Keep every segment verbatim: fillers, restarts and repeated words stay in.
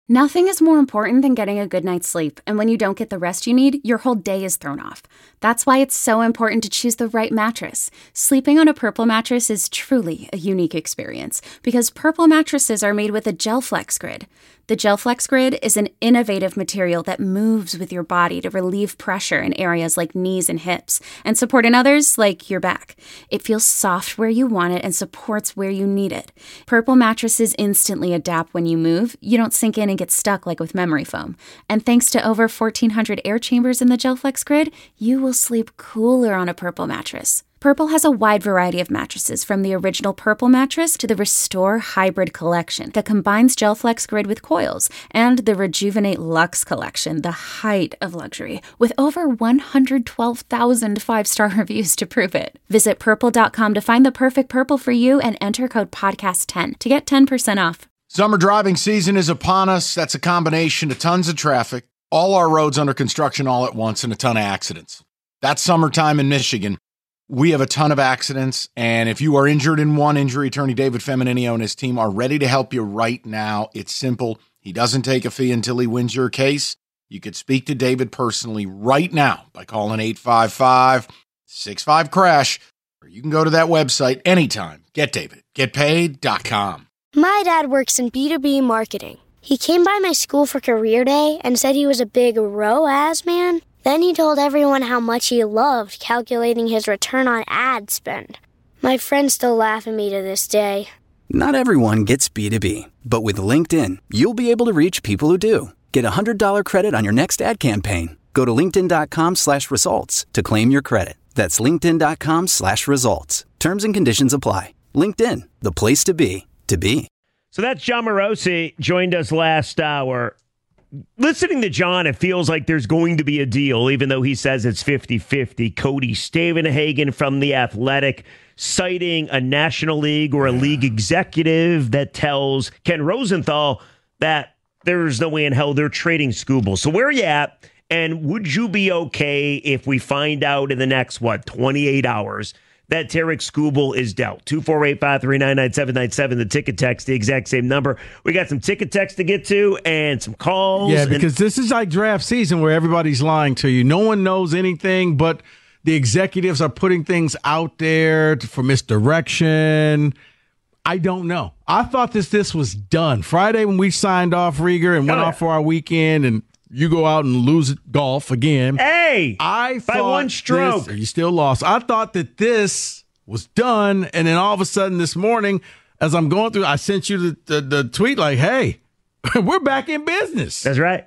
Nothing is more important than getting a good night's sleep, and when you don't get the rest you need, your whole day is thrown off. That's why it's so important to choose the right mattress. Sleeping on a Purple mattress is truly a unique experience, because Purple mattresses are made with a GelFlex Grid. The GelFlex Grid is an innovative material that moves with your body to relieve pressure in areas like knees and hips, and support in others like your back. It feels soft where you want it and supports where you need it. Purple mattresses instantly adapt when you move. You don't sink in and get stuck like with memory foam. And thanks to over fourteen hundred air chambers in the GelFlex Grid, you will sleep cooler on a Purple mattress. Purple has a wide variety of mattresses, from the original Purple mattress to the Restore Hybrid collection that combines GelFlex Grid with coils, and the Rejuvenate Luxe collection, the height of luxury, with over one hundred twelve thousand five-star reviews to prove it. Visit purple dot com to find the perfect Purple for you and enter code podcast ten to get ten percent off. Summer driving season is upon us. That's a combination of tons of traffic, all our roads under construction all at once, and a ton of accidents. That's summertime in Michigan. We have a ton of accidents, and if you are injured in one, injury attorney David Femininio and his team are ready to help you right now. It's simple. He doesn't take a fee until he wins your case. You could speak to David personally right now by calling eight five five, six five, crash, or you can go to that website anytime. Get David. Get paid dot com. My dad works in B two B marketing. He came by my school for career day and said he was a big R O A S man. Then he told everyone how much he loved calculating his return on ad spend. My friends still laugh at me to this day. Not everyone gets B two B, but with LinkedIn, you'll be able to reach people who do. Get a one hundred dollars credit on your next ad campaign. Go to linkedin dot com slash results to claim your credit. That's linkedin dot com slash results. Terms and conditions apply. LinkedIn, the place to be, to be. So that's Jon Morosi, joined us last hour. Listening to John, it feels like there's going to be a deal, even though he says it's fifty-fifty. Cody Stavenhagen from The Athletic, citing a National League or a league executive that tells Ken Rosenthal that there's no way in hell they're trading Skubal. So where are you at? And would you be okay if we find out in the next, what, twenty-eight hours that Tarik Skubal is dealt? two four eight, five three nine, nine seven nine seven, the ticket text, the exact same number. We got some ticket text to get to and some calls. Yeah, because and- this is like draft season where everybody's lying to you. No one knows anything, but the executives are putting things out there for misdirection. I don't know. I thought this this was done. Friday when we signed off Rieger and went oh, yeah. off for our weekend, and you go out and lose golf again. Hey! I by one stroke. This, you still lost. I thought that this was done, and then all of a sudden this morning, as I'm going through, I sent you the, the, the tweet like, hey, we're back in business. That's right.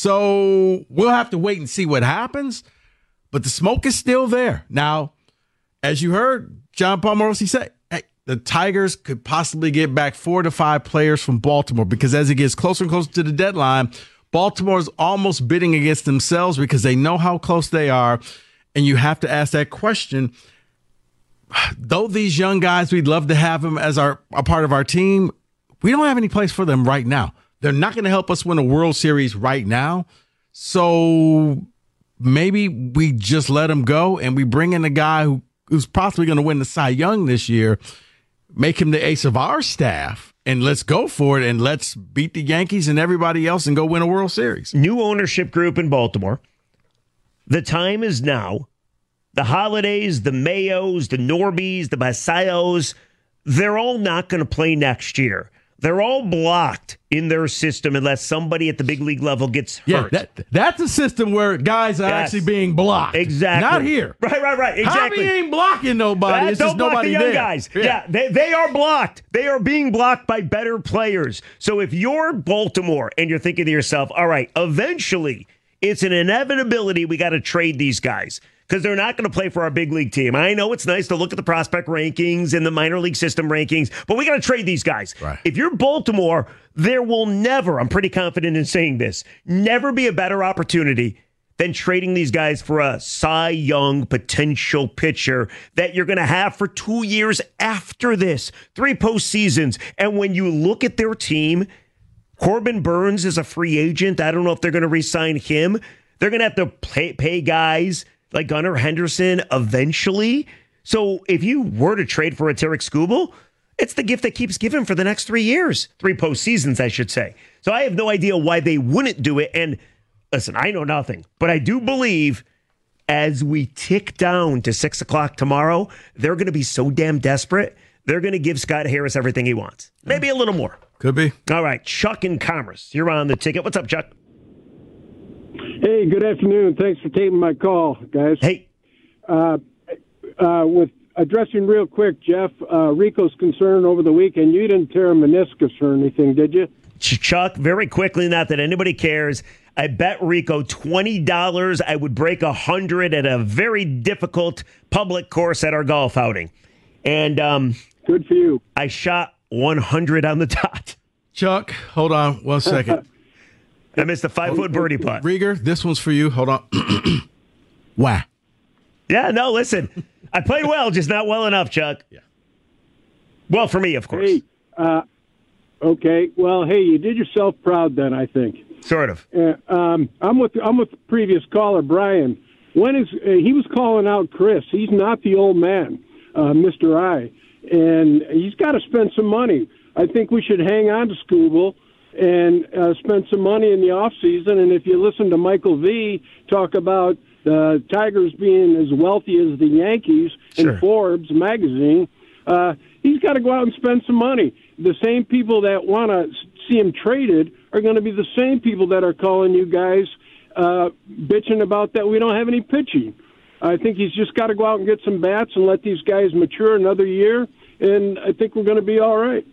So we'll have to wait and see what happens, but the smoke is still there. Now, as you heard Jon Paul Morosi say, hey, the Tigers could possibly get back four to five players from Baltimore, because as it gets closer and closer to the deadline, Baltimore's almost bidding against themselves because they know how close they are. And you have to ask that question. Though these young guys, we'd love to have them as our a part of our team, we don't have any place for them right now. They're not going to help us win a World Series right now. So maybe we just let them go and we bring in a guy who, who's possibly going to win the Cy Young this year, make him the ace of our staff, and let's go for it, and let's beat the Yankees and everybody else and go win a World Series. New ownership group in Baltimore. The time is now. The Holidays, the Mayos, the Norbies, the Basayos, they're all not going to play next year. They're all blocked in their system unless somebody at the big league level gets hurt. Yeah, that, that's a system where guys are yes. actually being blocked. Exactly. Not here. Right, right, right. Exactly. Javi ain't blocking nobody. That, it's don't just block nobody the young there. guys. Yeah, yeah they, they are blocked. They are being blocked by better players. So if you're Baltimore and you're thinking to yourself, all right, eventually it's an inevitability we got to trade these guys, because they're not going to play for our big league team. I know it's nice to look at the prospect rankings and the minor league system rankings, but we got to trade these guys. Right. If you're Baltimore, there will never, I'm pretty confident in saying this, never be a better opportunity than trading these guys for a Cy Young potential pitcher that you're going to have for two years after this, three postseasons. And when you look at their team, Corbin Burns is a free agent. I don't know if they're going to re-sign him. They're going to have to pay, pay guys like Gunnar Henderson eventually. So if you were to trade for a Tarik Skubal, It's the gift that keeps giving for the next three years. Three postseasons, I should say. So I have no idea why they wouldn't do it. And listen, I know nothing, but I do believe as we tick down to six o'clock tomorrow, they're going to be so damn desperate. They're going to give Scott Harris everything he wants. Maybe a little more. Could be. All right. Chuck in Commerce. You're on the ticket. What's up, Chuck? Hey, good afternoon. Thanks for taking my call, guys. Hey. Uh, uh, with addressing real quick, Jeff, uh, Rico's concern over the weekend, you didn't tear a meniscus or anything, did you? Chuck, very quickly, not that anybody cares, I bet Rico twenty dollars I would break one hundred at a very difficult public course at our golf outing. And um, good for you. I shot one hundred on the dot. Chuck, hold on one second. I missed a five-foot birdie putt. Rieger, this one's for you. Hold on. Wow. Yeah, no, listen. I played well, just not well enough, Chuck. Yeah. Well, for me, of course. Hey, uh, okay. Well, hey, you did yourself proud then, I think. Sort of. Uh, um, I'm with I'm with the previous caller, Brian. When is uh, he was calling out Chris? He's not the old man, uh, Mister I, and he's got to spend some money. I think we should hang on to Skubal and uh, spend some money in the off season. And if you listen to Michael V talk about the Tigers being as wealthy as the Yankees Sure. in Forbes magazine, uh, he's got to go out and spend some money. The same people that want to see him traded are going to be the same people that are calling you guys uh, bitching about that we don't have any pitching. I think he's just got to go out and get some bats and let these guys mature another year, and I think we're going to be all right.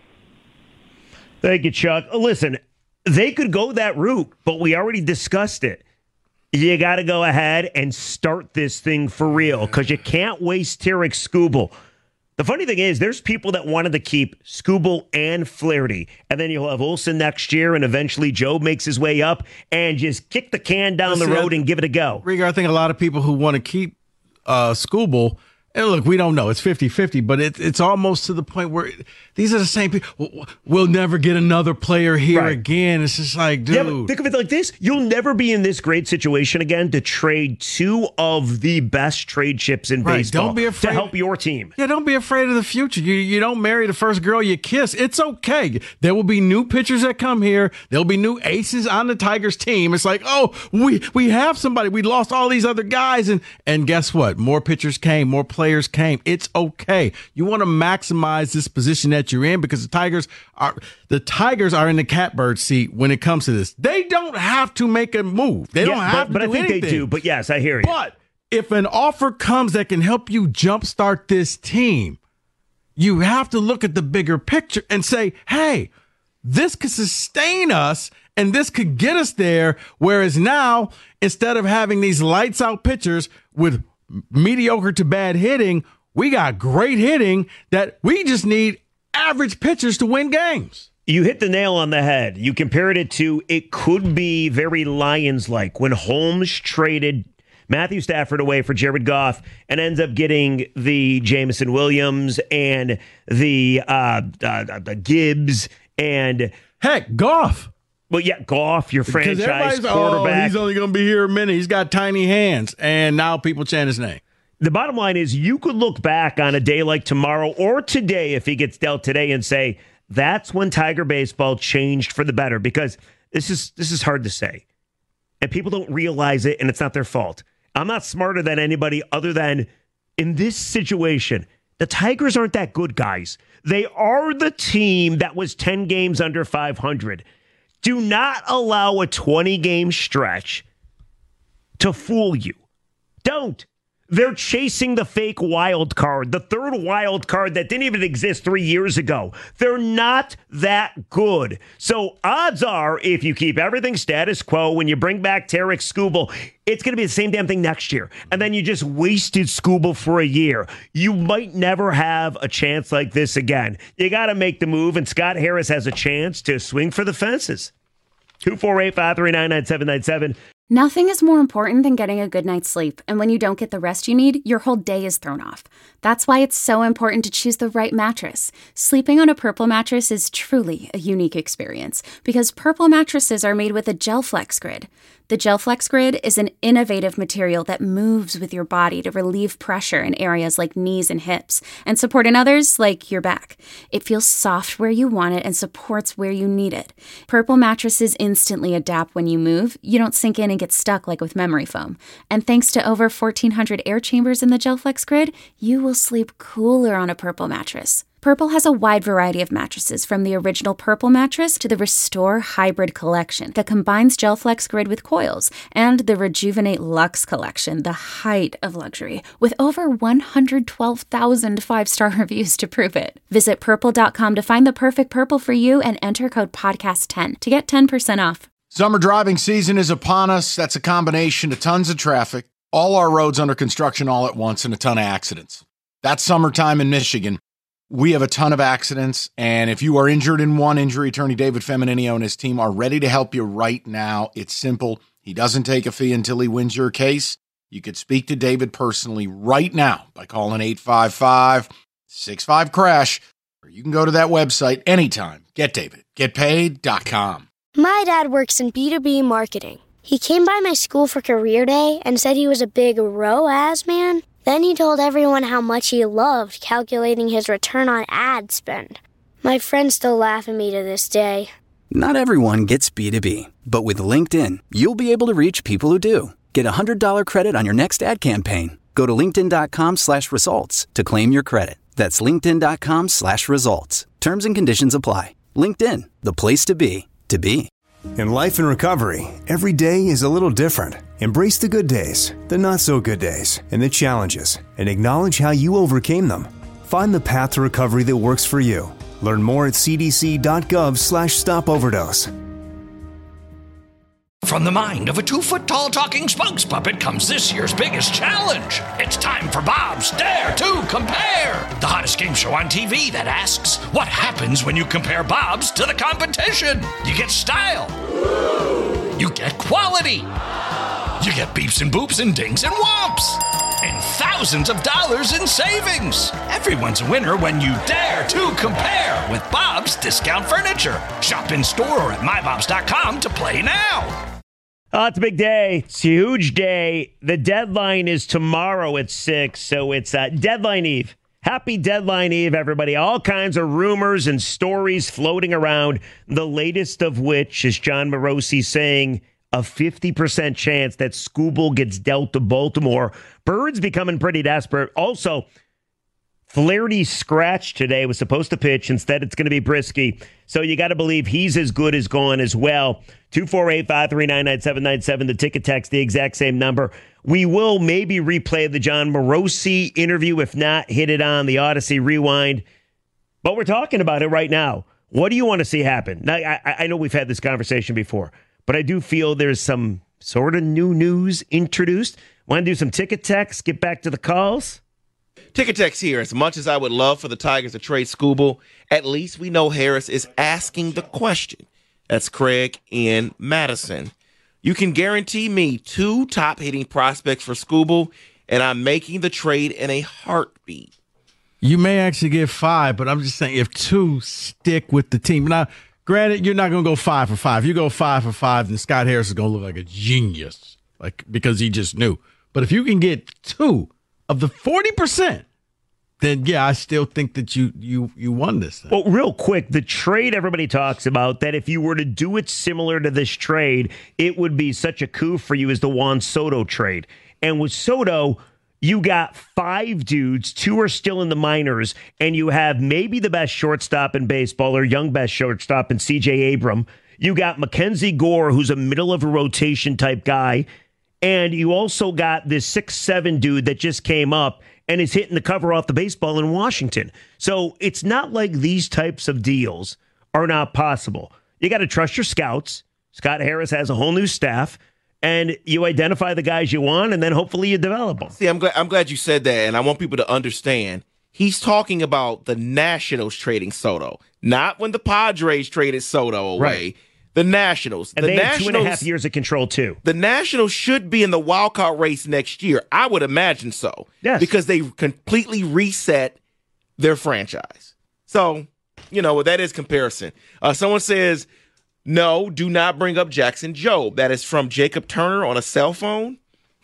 Thank you, Chuck. Listen, they could go that route, but we already discussed it. You got to go ahead and start this thing for real because you can't waste Tarek Skubal. The funny thing is, there's people that wanted to keep Skubal and Flaherty, and then you'll have Olsen next year, and eventually Joe makes his way up and just kick the can down Listen, the road and give it a go. Rieger, I think a lot of people who want to keep uh, Skubal, and look, we don't know. It's fifty-fifty, but it, it's almost to the point where these are the same people. We'll never get another player here Right. again. It's just like, dude. Yeah, but think of it like this. You'll never be in this great situation again to trade two of the best trade chips in Right, baseball don't be afraid- to help your team. Yeah, don't be afraid of the future. You you don't marry the first girl you kiss. It's okay. There will be new pitchers that come here. There'll be new aces on the Tigers team. It's like, oh, we we have somebody. We lost all these other guys, and and guess what? More pitchers came, more players came. It's okay. You want to maximize this position that you're in because the Tigers are the Tigers are in the catbird seat when it comes to this. They don't have to make a move. They don't Yeah, have but, but to I do think anything. they do. But yes, I hear you. But if an offer comes that can help you jumpstart this team, you have to look at the bigger picture and say, hey, this could sustain us and this could get us there. Whereas now, instead of having these lights out pitchers with mediocre to bad hitting, we got great hitting that we just need average pitchers to win games. You hit the nail on the head. You compared it to it could be very Lions-like when Holmes traded Matthew Stafford away for Jared Goff and ends up getting the Jameson Williams and the uh, uh, the Gibbs and Heck, Goff. well, yeah, Goff, your Because franchise everybody's, oh, quarterback. he's only going to be here a minute. He's got tiny hands. And now people chant his name. The bottom line is you could look back on a day like tomorrow or today if he gets dealt today and say that's when Tiger baseball changed for the better because this is this is hard to say. And people don't realize it and it's not their fault. I'm not smarter than anybody other than in this situation, the Tigers aren't that good, guys. They are the team that was ten games under five hundred. Do not allow a twenty-game stretch to fool you. Don't. They're chasing the fake wild card, the third wild card that didn't even exist three years ago. They're not that good. So odds are, if you keep everything status quo, when you bring back Tarek Skubal, it's going to be the same damn thing next year. And then you just wasted Skubal for a year. You might never have a chance like this again. You got to make the move, and Scott Harris has a chance to swing for the fences. two four eight, five three nine, nine seven nine seven. Nothing is more important than getting a good night's sleep, and when you don't get the rest you need, your whole day is thrown off. That's why it's so important to choose the right mattress. Sleeping on a Purple mattress is truly a unique experience, because Purple mattresses are made with a Gel Flex grid. The GelFlex Grid is an innovative material that moves with your body to relieve pressure in areas like knees and hips and support in others like your back. It feels soft where you want it and supports where you need it. Purple mattresses instantly adapt when you move. You don't sink in and get stuck like with memory foam. And thanks to over fourteen hundred air chambers in the GelFlex Grid, you will sleep cooler on a Purple mattress. Purple has a wide variety of mattresses, from the original Purple mattress to the Restore Hybrid collection that combines GelFlex Grid with coils, and the Rejuvenate Luxe collection, the height of luxury, with over one hundred twelve thousand five-star reviews to prove it. Visit purple dot com to find the perfect Purple for you and enter code podcast ten to get ten percent off. Summer driving season is upon us. That's a combination of tons of traffic, all our roads under construction all at once, and a ton of accidents. That's summertime in Michigan. We have a ton of accidents, and if you are injured in one, injury attorney David Feminino and his team are ready to help you right now. It's simple. He doesn't take a fee until he wins your case. You could speak to David personally right now by calling eight five five, six five, crash, or you can go to that website anytime. Get David. Get paid dot com. My dad works in B two B marketing. He came by my school for career day and said he was a big R O A S man. Then he told everyone how much he loved calculating his return on ad spend. My friends still laugh at me to this day. Not everyone gets B two B, but with LinkedIn, you'll be able to reach people who do. Get a one hundred dollars credit on your next ad campaign. Go to linkedin dot com slash results to claim your credit. That's linkedin dot com slash results. Terms and conditions apply. LinkedIn, the place to be, to be. In life and recovery, every day is a little different. Embrace the good days, the not so good days, and the challenges, and acknowledge how you overcame them. Find the path to recovery that works for you. Learn more at c d c dot gov slash stop overdose. From the mind of a two-foot-tall talking spokes puppet comes this year's biggest challenge. It's time for Bob's Dare to Compare, the hottest game show on T V that asks, what happens when you compare Bob's to the competition? You get style. You get quality. You get beeps and boops and dings and whomps. And thousands of dollars in savings. Everyone's a winner when you dare to compare with Bob's Discount Furniture. Shop in store or at my bobs dot com to play now. Oh, it's a big day. It's a huge day. The deadline is tomorrow at six, so it's uh, Deadline Eve. Happy Deadline Eve, everybody. All kinds of rumors and stories floating around, the latest of which is Jon Morosi saying a fifty percent chance that Skubal gets dealt to Baltimore. Bird's becoming pretty desperate. Also, Flaherty scratched today, was supposed to pitch. Instead, it's going to be Brisky. So you got to believe he's as good as gone as well. two four eight, five three nine, nine seven nine seven, the ticket text, the exact same number. We will maybe replay the Jon Morosi interview. If not, hit it on the Odyssey Rewind. But we're talking about it right now. What do you want to see happen? Now, I, I know we've had this conversation before, but I do feel there's some sort of new news introduced. Want to do some ticket text, get back to the calls? Ticket text here. As much as I would love for the Tigers to trade Skubal, at least we know Harris is asking the question. That's Craig in Madison. You can guarantee me two top hitting prospects for Skubal, and I'm making the trade in a heartbeat. You may actually get five, but I'm just saying if two stick with the team. Now, granted, you're not going to go five for five. You go five for five, then Scott Harris is going to look like a genius, like because he just knew. But if you can get two of the forty percent, then, yeah, I still think that you you you won this thing. Well, real quick, the trade everybody talks about, that if you were to do it similar to this trade, it would be such a coup for you as the Juan Soto trade. And with Soto, you got five dudes, two are still in the minors, and you have maybe the best shortstop in baseball, or young best shortstop in C J Abram. You got Mackenzie Gore, who's a middle-of-a-rotation type guy. And you also got this six seven dude that just came up and is hitting the cover off the baseball in Washington. So it's not like these types of deals are not possible. You got to trust your scouts. Scott Harris has a whole new staff, and you identify the guys you want, and then hopefully you develop them. See, I'm glad, I'm glad you said that, and I want people to understand. He's talking about the Nationals trading Soto, not when the Padres traded Soto away. Right. The Nationals. And the they Nationals, have two and a half years of control, too. The Nationals should be in the wild card race next year. I would imagine so. Yes. Because they completely reset their franchise. So, you know, that is comparison. Uh, someone says, No, do not bring up Jackson Jobe. That is from Jacob Turner on a cell phone.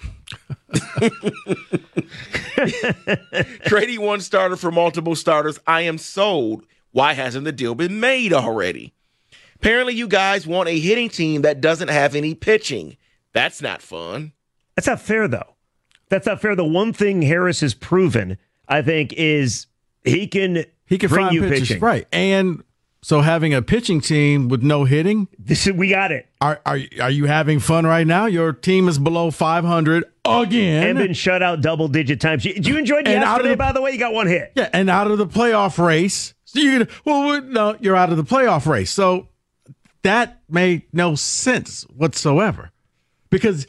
Trading one starter for multiple starters. I am sold. Why hasn't the deal been made already? Apparently, you guys want a hitting team that doesn't have any pitching. That's not fun. That's not fair, though. That's not fair. The one thing Harris has proven, I think, is he can he can bring find you pitchers, pitching. right? And so having a pitching team with no hitting, this is, we got it. Are are are you having fun right now? Your team is below five hundred again, and been shut out double digit times. Did you enjoy yesterday? The, by the way, you got one hit. Yeah, and out of the playoff race. So you well, no, you're out of the playoff race. So that made no sense whatsoever, because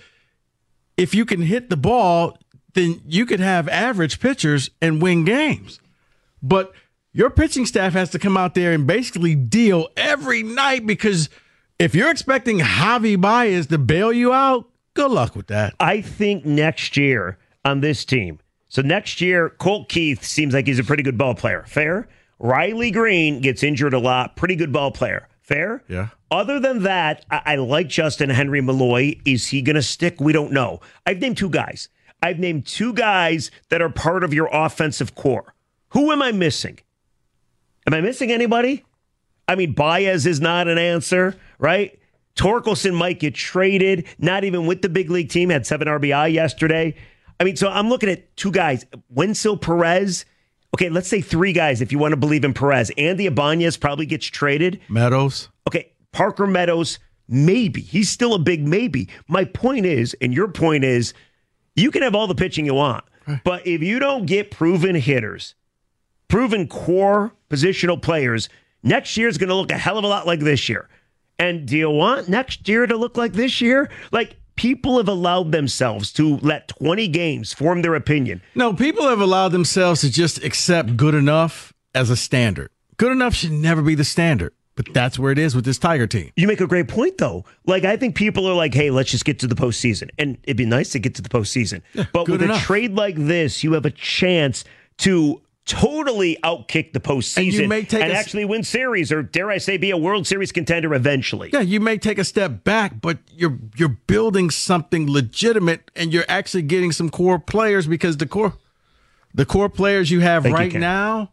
if you can hit the ball, then you could have average pitchers and win games. But your pitching staff has to come out there and basically deal every night, because if you're expecting Javi Baez to bail you out, good luck with that. I think next year on this team, so next year, Colt Keith seems like he's a pretty good ball player. Fair? Riley Green gets injured a lot. Pretty good ball player. Fair? Yeah. Other than that, I, I like Justin Henry Malloy. Is he going to stick? We don't know. I've named two guys. I've named two guys that are part of your offensive core. Who am I missing? Am I missing anybody? I mean, Baez is not an answer, right? Torkelson might get traded, not even with the big league team, had seven R B I yesterday. I mean, so I'm looking at two guys. Wenzel Perez. Okay, let's say three guys if you want to believe in Perez. Andy Ibanez probably gets traded. Meadows. Okay, Parker Meadows, maybe. He's still a big maybe. My point is, and your point is, you can have all the pitching you want, but if you don't get proven hitters, proven core positional players, next year is going to look a hell of a lot like this year. And do you want next year to look like this year? Like, people have allowed themselves to let twenty games form their opinion. No, people have allowed themselves to just accept good enough as a standard. Good enough should never be the standard, but that's where it is with this Tiger team. You make a great point, though. Like, I think people are like, hey, let's just get to the postseason. And it'd be nice to get to the postseason. Yeah, but with enough. A trade like this, you have a chance to totally outkick the postseason and, you may take and a, actually win series, or dare I say, be a World Series contender eventually. Yeah, you may take a step back, but you're you're building something legitimate, and you're actually getting some core players, because the core the core players you have Thank right you, now,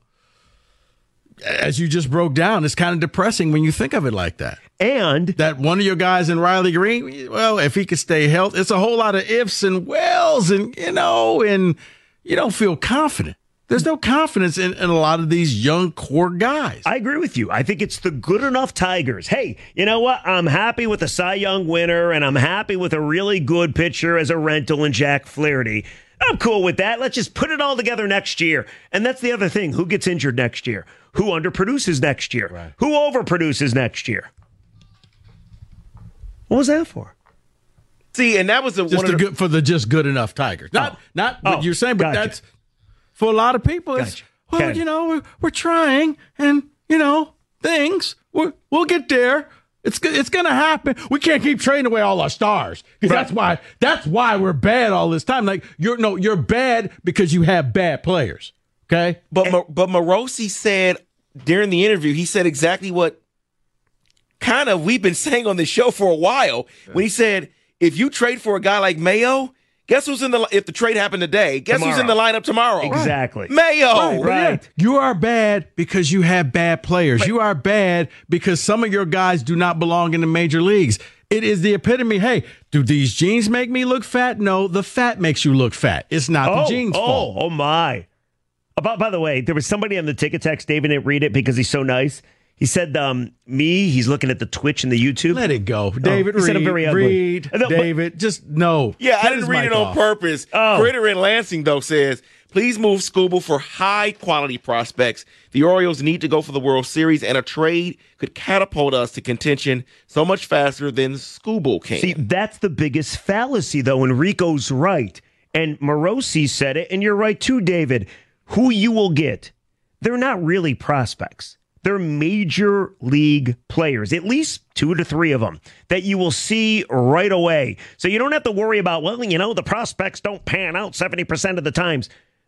as you just broke down, is kind of depressing when you think of it like that. And that one of your guys in Riley Green, well, if he could stay healthy, it's a whole lot of ifs and wells, and you know, and you don't feel confident. There's no confidence in, in a lot of these young core guys. I agree with you. I think it's the good enough Tigers. Hey, you know what? I'm happy with a Cy Young winner, and I'm happy with a really good pitcher as a rental in Jack Flaherty. I'm cool with that. Let's just put it all together next year. And that's the other thing. Who gets injured next year? Who underproduces next year? Right. Who overproduces next year? What was that for? See, and that was a, just one of the, good for the just good enough Tigers. Not, oh. not oh, what you're saying, but gotcha. that's for a lot of people. It's, gotcha. well, Ken. you know, we're, we're trying, and you know, things we're, we'll get there. It's it's gonna happen. We can't keep trading away all our stars, because right. that's why that's why we're bad all this time. Like you're no, you're bad because you have bad players. Okay, but and, but Morosi said during the interview, he said exactly what kind of we've been saying on the show for a while. Yeah. When he said, if you trade for a guy like Mayo, guess who's in the if the trade happened today? Guess tomorrow. Who's in the lineup tomorrow? Exactly, right. Mayo. Right, right. Yeah, you are bad because you have bad players. Right. You are bad because some of your guys do not belong in the major leagues. It is the epitome. Hey, do these jeans make me look fat? No, the fat makes you look fat. It's not oh, the jeans' oh, fault. Oh my! By, by the way, there was somebody on the ticket text. David didn't read it because he's so nice. He said, um, me, he's looking at the Twitch and the YouTube. Let it go. David, oh, he read, said I'm very ugly. read, no, David, but, just no. Yeah, I didn't read it on off. purpose. Oh. Critter in Lansing, though, says, please move Skubal for high-quality prospects. The Orioles need to go for the World Series, and a trade could catapult us to contention so much faster than Skubal can. See, that's the biggest fallacy, though. Enrico's right. And Morosi said it, and you're right, too, David. Who you will get, they're not really prospects. They're major league players, at least two to three of them, that you will see right away. So you don't have to worry about, well, you know, the prospects don't pan out seventy percent of the times.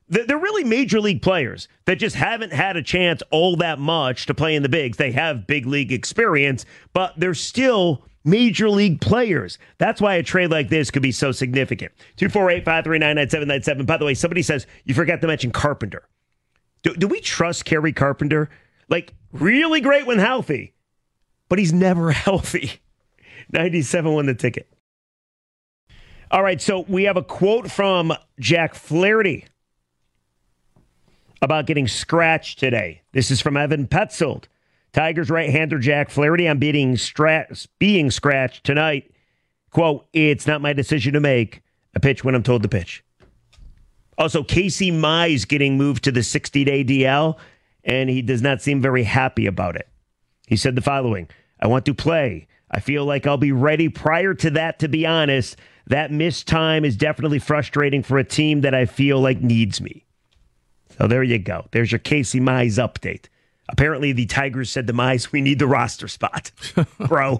They're really major league players that just haven't had a chance all that much to play in the bigs. They have big league experience, but they're still major league players. That's why a trade like this could be so significant. two four eight, five three nine, nine seven nine seven. By the way, somebody says you forgot to mention Carpenter. Do, do we trust Kerry Carpenter? Like, really great when healthy, but he's never healthy. ninety-seven won the ticket. All right, so we have a quote from Jack Flaherty about getting scratched today. This is from Evan Petzold. Tigers right-hander Jack Flaherty, I'm being, stra- being scratched tonight. Quote, it's not my decision to make. I pitch when I'm told to pitch. Also, Casey Mize getting moved to the sixty-day D L, and he does not seem very happy about it. He said the following, I want to play. I feel like I'll be ready prior to that, to be honest. That missed time is definitely frustrating for a team that I feel like needs me. So there you go. There's your Casey Mize update. Apparently, the Tigers said to Mize, we need the roster spot, bro.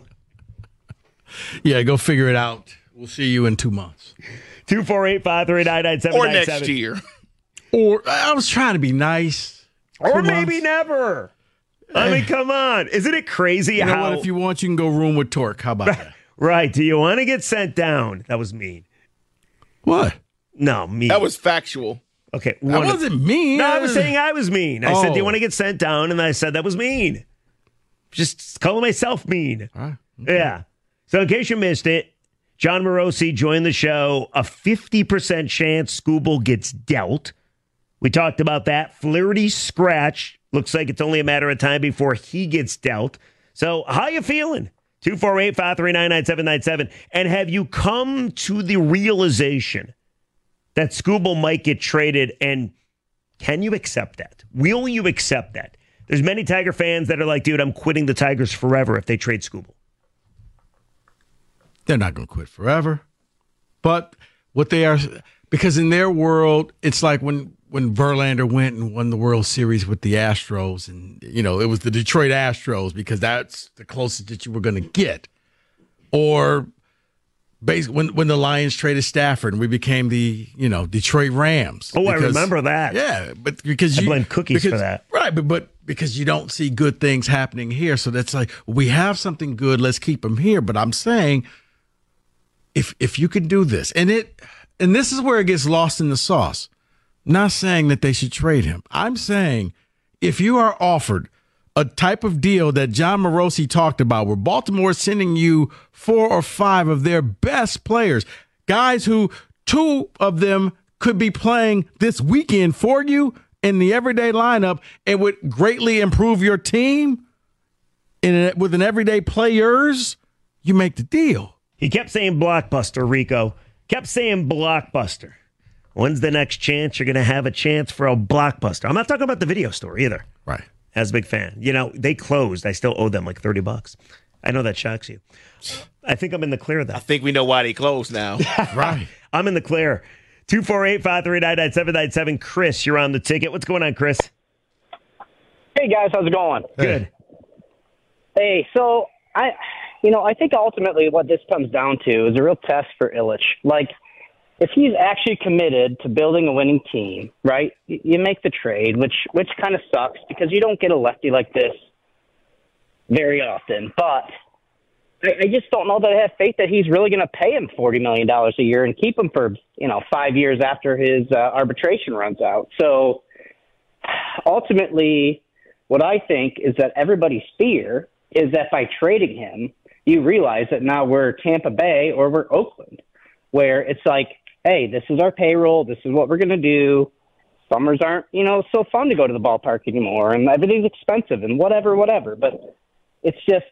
Yeah, go figure it out. We'll see you in two months. two four eight, five three nine, nine seven nine seven. Or next year. Or I was trying to be nice. Or Two maybe months. never. I mean, come on. Isn't it crazy You know how... what? If you want, you can go room with Torque. How about that? Right. Do you want to get sent down? That was mean. What? No, mean. That was factual. Okay. That one of- wasn't mean. No, I was saying I was mean. I said, do you Oh. want to get sent down? And I said that was mean. Just calling myself mean. All right. Okay. Yeah. So in case you missed it, John Morosi joined the show. A fifty percent chance Skubal gets dealt. We talked about that. Flaherty scratch. Looks like it's only a matter of time before he gets dealt. So how you feeling? two four eight, five three nine, nine seven nine seven. And have you come to the realization that Skubal might get traded? And can you accept that? Will you accept that? There's many Tiger fans that are like, dude, I'm quitting the Tigers forever if they trade Skubal. They're not going to quit forever. But what they are, because in their world, it's like when, when Verlander went and won the World Series with the Astros, and, you know, it was the Detroit Astros because that's the closest that you were going to get. Or basically when, when the Lions traded Stafford and we became the, you know, Detroit Rams. Oh, because, I remember that. Yeah, but because I you blame cookies because, for that. Right, but but because you don't see good things happening here, so that's like, we have something good, let's keep them here. But I'm saying, if if you can do this, and it and this is where it gets lost in the sauce. Not saying that they should trade him. I'm saying if you are offered a type of deal that John Morosi talked about, where Baltimore is sending you four or five of their best players, guys who two of them could be playing this weekend for you in the everyday lineup and would greatly improve your team in a, with an everyday players, you make the deal. He kept saying blockbuster, Rico. Kept saying blockbuster. When's the next chance you're going to have a chance for a blockbuster? I'm not talking about the video store either. Right. As a big fan. You know, they closed. I still owe them like thirty bucks. I know that shocks you. I think I'm in the clear, though. I think we know why they closed now. Right. I'm in the clear. two four eight, five three nine, nine seven nine seven. Chris, you're on the ticket. What's going on, Chris? Hey, guys. How's it going? Good. Hey, so, I, you know, I think ultimately what this comes down to is a real test for Illich. Like, if he's actually committed to building a winning team, right, you make the trade, which which kind of sucks because you don't get a lefty like this very often. But I, I just don't know that I have faith that he's really going to pay him forty million dollars a year and keep him for, you know, five years after his uh, arbitration runs out. So ultimately, what I think is that everybody's fear is that by trading him, you realize that now we're Tampa Bay or we're Oakland, where it's like, hey, this is our payroll. This is what we're going to do. Summers aren't, you know, so fun to go to the ballpark anymore, and everything's expensive and whatever, whatever. But it's just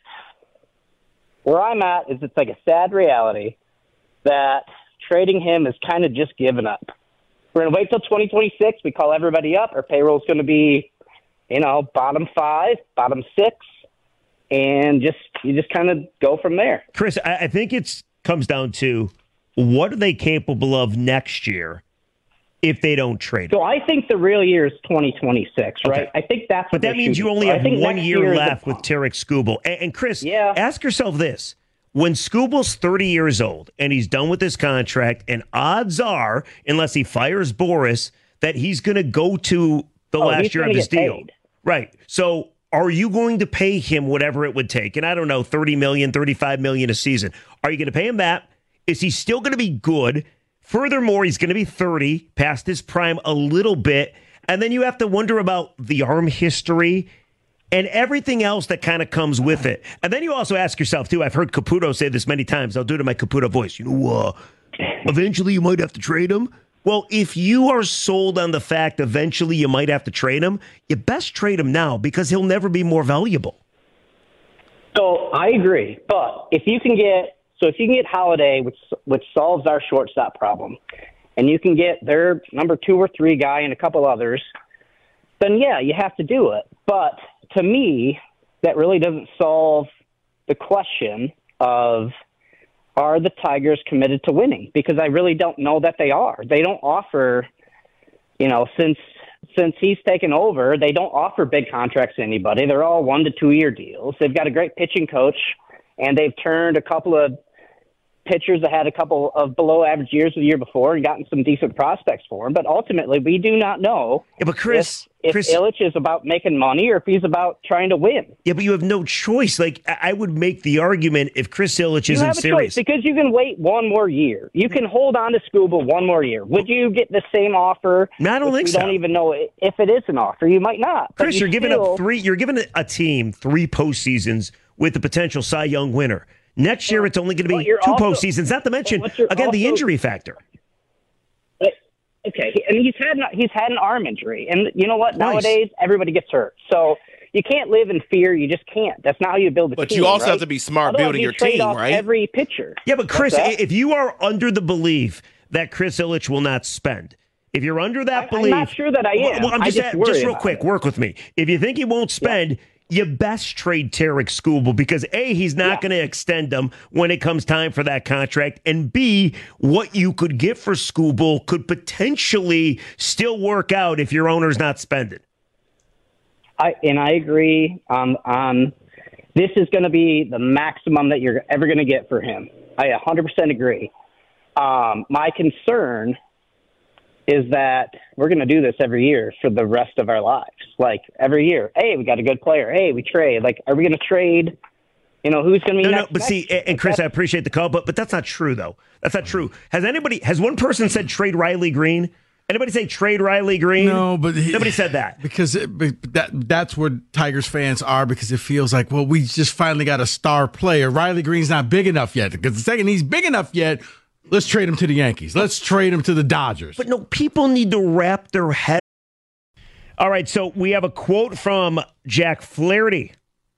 where I'm at is it's like a sad reality that trading him is kind of just giving up. We're going to wait till twenty twenty-six. We call everybody up. Our payroll's going to be, you know, bottom five, bottom six, and just you just kind of go from there. Chris, I, I think it comes down to, what are they capable of next year if they don't trade? So I think the real year is twenty twenty-six, right? Okay. I think that's what But that they're means you shooting only for. I have think one next year year is left the- with Tarek Skubal. And, and Chris, Yeah. ask yourself this. When Skubal's thirty years old and he's done with his contract, and odds are, unless he fires Boris, that he's going to go to the Oh, last he's year of gonna his get deal. paid. Right. So are you going to pay him whatever it would take? And I don't know, thirty million dollars, thirty-five million dollars a season. Are you going to pay him that? Is he still going to be good? Furthermore, he's going to be thirty, past his prime a little bit. And then you have to wonder about the arm history and everything else that kind of comes with it. And then you also ask yourself, too, I've heard Caputo say this many times. I'll do it in my Caputo voice. You know, uh, eventually you might have to trade him. Well, if you are sold on the fact eventually you might have to trade him, you best trade him now because he'll never be more valuable. So I agree. But if you can get so if you can get Holiday, which which solves our shortstop problem, and you can get their number two or three guy and a couple others, then yeah, you have to do it. But to me, that really doesn't solve the question of are the Tigers committed to winning? Because I really don't know that they are. They don't offer, you know, since since he's taken over, they don't offer big contracts to anybody. They're all one to two year deals. They've got a great pitching coach, and they've turned a couple of pitchers that had a couple of below average years the year before and gotten some decent prospects for him. But ultimately, we do not know yeah, but Chris, if, if Chris, Ilitch is about making money or if he's about trying to win. Yeah, but you have no choice. Like, I would make the argument if Chris Ilitch You isn't have a serious. choice because you can wait one more year. You can hold on to Skubal one more year. Would you get the same offer? No, I don't think we so. don't even know if it is an offer. You might not. But Chris, you you're giving still, up three. You're giving a team three postseasons with the potential Cy Young winner. Next year, it's only going to be But you're two also- postseasons. Not to mention, but you're again, the also- injury factor. Okay, and he's had he's had an arm injury, and you know what? Twice. Nowadays, everybody gets hurt, so you can't live in fear. You just can't. That's not how you build a But team. you also right? have to be smart Otherwise, building you your trade team, off right? Every pitcher. Yeah, but Chris, What's that? if you are under the belief that Chris Ilitch will not spend, if you're under that I'm belief, not sure that I am. Well, I'm I just, just at- worry just real about quick, it. work with me. If you think he won't spend, you best trade Tarek Skubal because A, he's not Yeah. going to extend him when it comes time for that contract, and B, what you could get for Skubal could potentially still work out if your owner's not spending. I and I agree on on this is going to be the maximum that you're ever going to get for him. I one hundred percent agree. Um, my concern is that we're going to do this every year for the rest of our lives. Like every year, hey, we got a good player. Hey, we trade. Like, are we going to trade? You know, who's going to be No, next? no, but see, next? and Chris, I That's- appreciate the call, but but that's not true though. That's not true. Has anybody? Has one person said trade Riley Green? Anybody say trade Riley Green? No, but he, nobody said that. because it, but that that's where Tigers fans are because it feels like, well, we just finally got a star player. Riley Green's not big enough yet. Because the second he's big enough yet, let's trade him to the Yankees. Let's trade him to the Dodgers. But no, people need to wrap their head. All right, so we have a quote from Jack Flaherty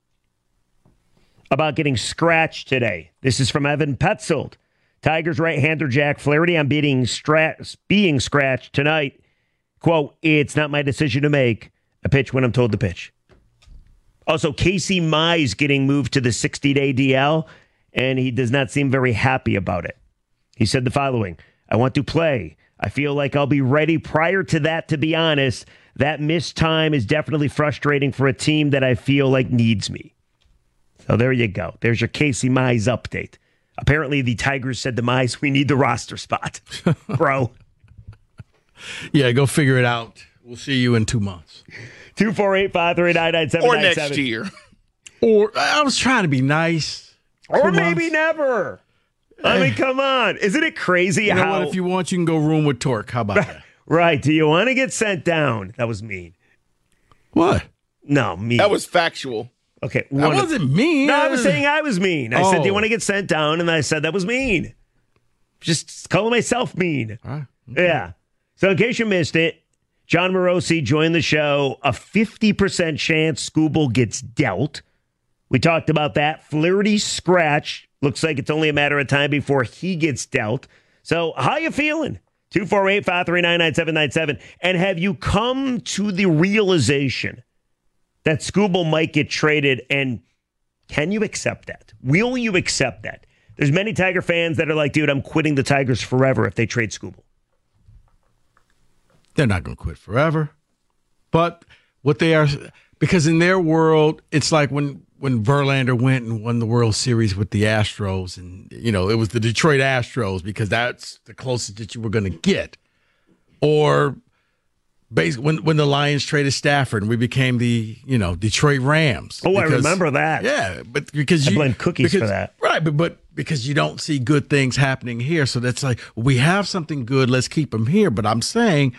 about getting scratched today. This is from Evan Petzold. Tigers right-hander Jack Flaherty, I'm being, stra- being scratched tonight. Quote, it's not my decision to make. I pitch when I'm told to pitch. Also, Casey Mize getting moved to the sixty-day D L, and he does not seem very happy about it. He said the following, I want to play. I feel like I'll be ready prior to that, to be honest. That missed time is definitely frustrating for a team that I feel like needs me. So there you go. There's your Casey Mize update. Apparently, the Tigers said to Mize, we need the roster spot, bro. Yeah, go figure it out. We'll see you in two months. two four eight, five three nine, nine seven Or nine seven. next year. Or I was trying to be nice. Or Two maybe months. never. I mean, come on. Isn't it crazy You know how... what? If you want, you can go room with Torque. How about that? Right. Do you want to get sent down? That was mean. What? No, mean. That was factual. Okay. That one of- wasn't mean. No, I was saying I was mean. I said, do you Oh. want to get sent down? And I said that was mean. Just calling myself mean. All right. Yeah. So in case you missed it, John Morosi joined the show. A fifty percent chance Skubal gets dealt. We talked about that. Flaherty scratch. Looks like it's only a matter of time before he gets dealt. So how you feeling? two four eight, five three nine, nine seven nine seven. And have you come to the realization that Skubal might get traded? And can you accept that? Will you accept that? There's many Tiger fans that are like, dude, I'm quitting the Tigers forever if they trade Skubal. They're not going to quit forever. But what they are, because in their world, it's like when, when Verlander went and won the World Series with the Astros, and, you know, it was the Detroit Astros because that's the closest that you were going to get. Or Basically, when when the Lions traded Stafford and we became the you know Detroit Rams. Oh, because, I remember that. Yeah, but because I you blame cookies because, for that, right? But but because you don't see good things happening here, so that's like we have something good. Let's keep them here. But I'm saying,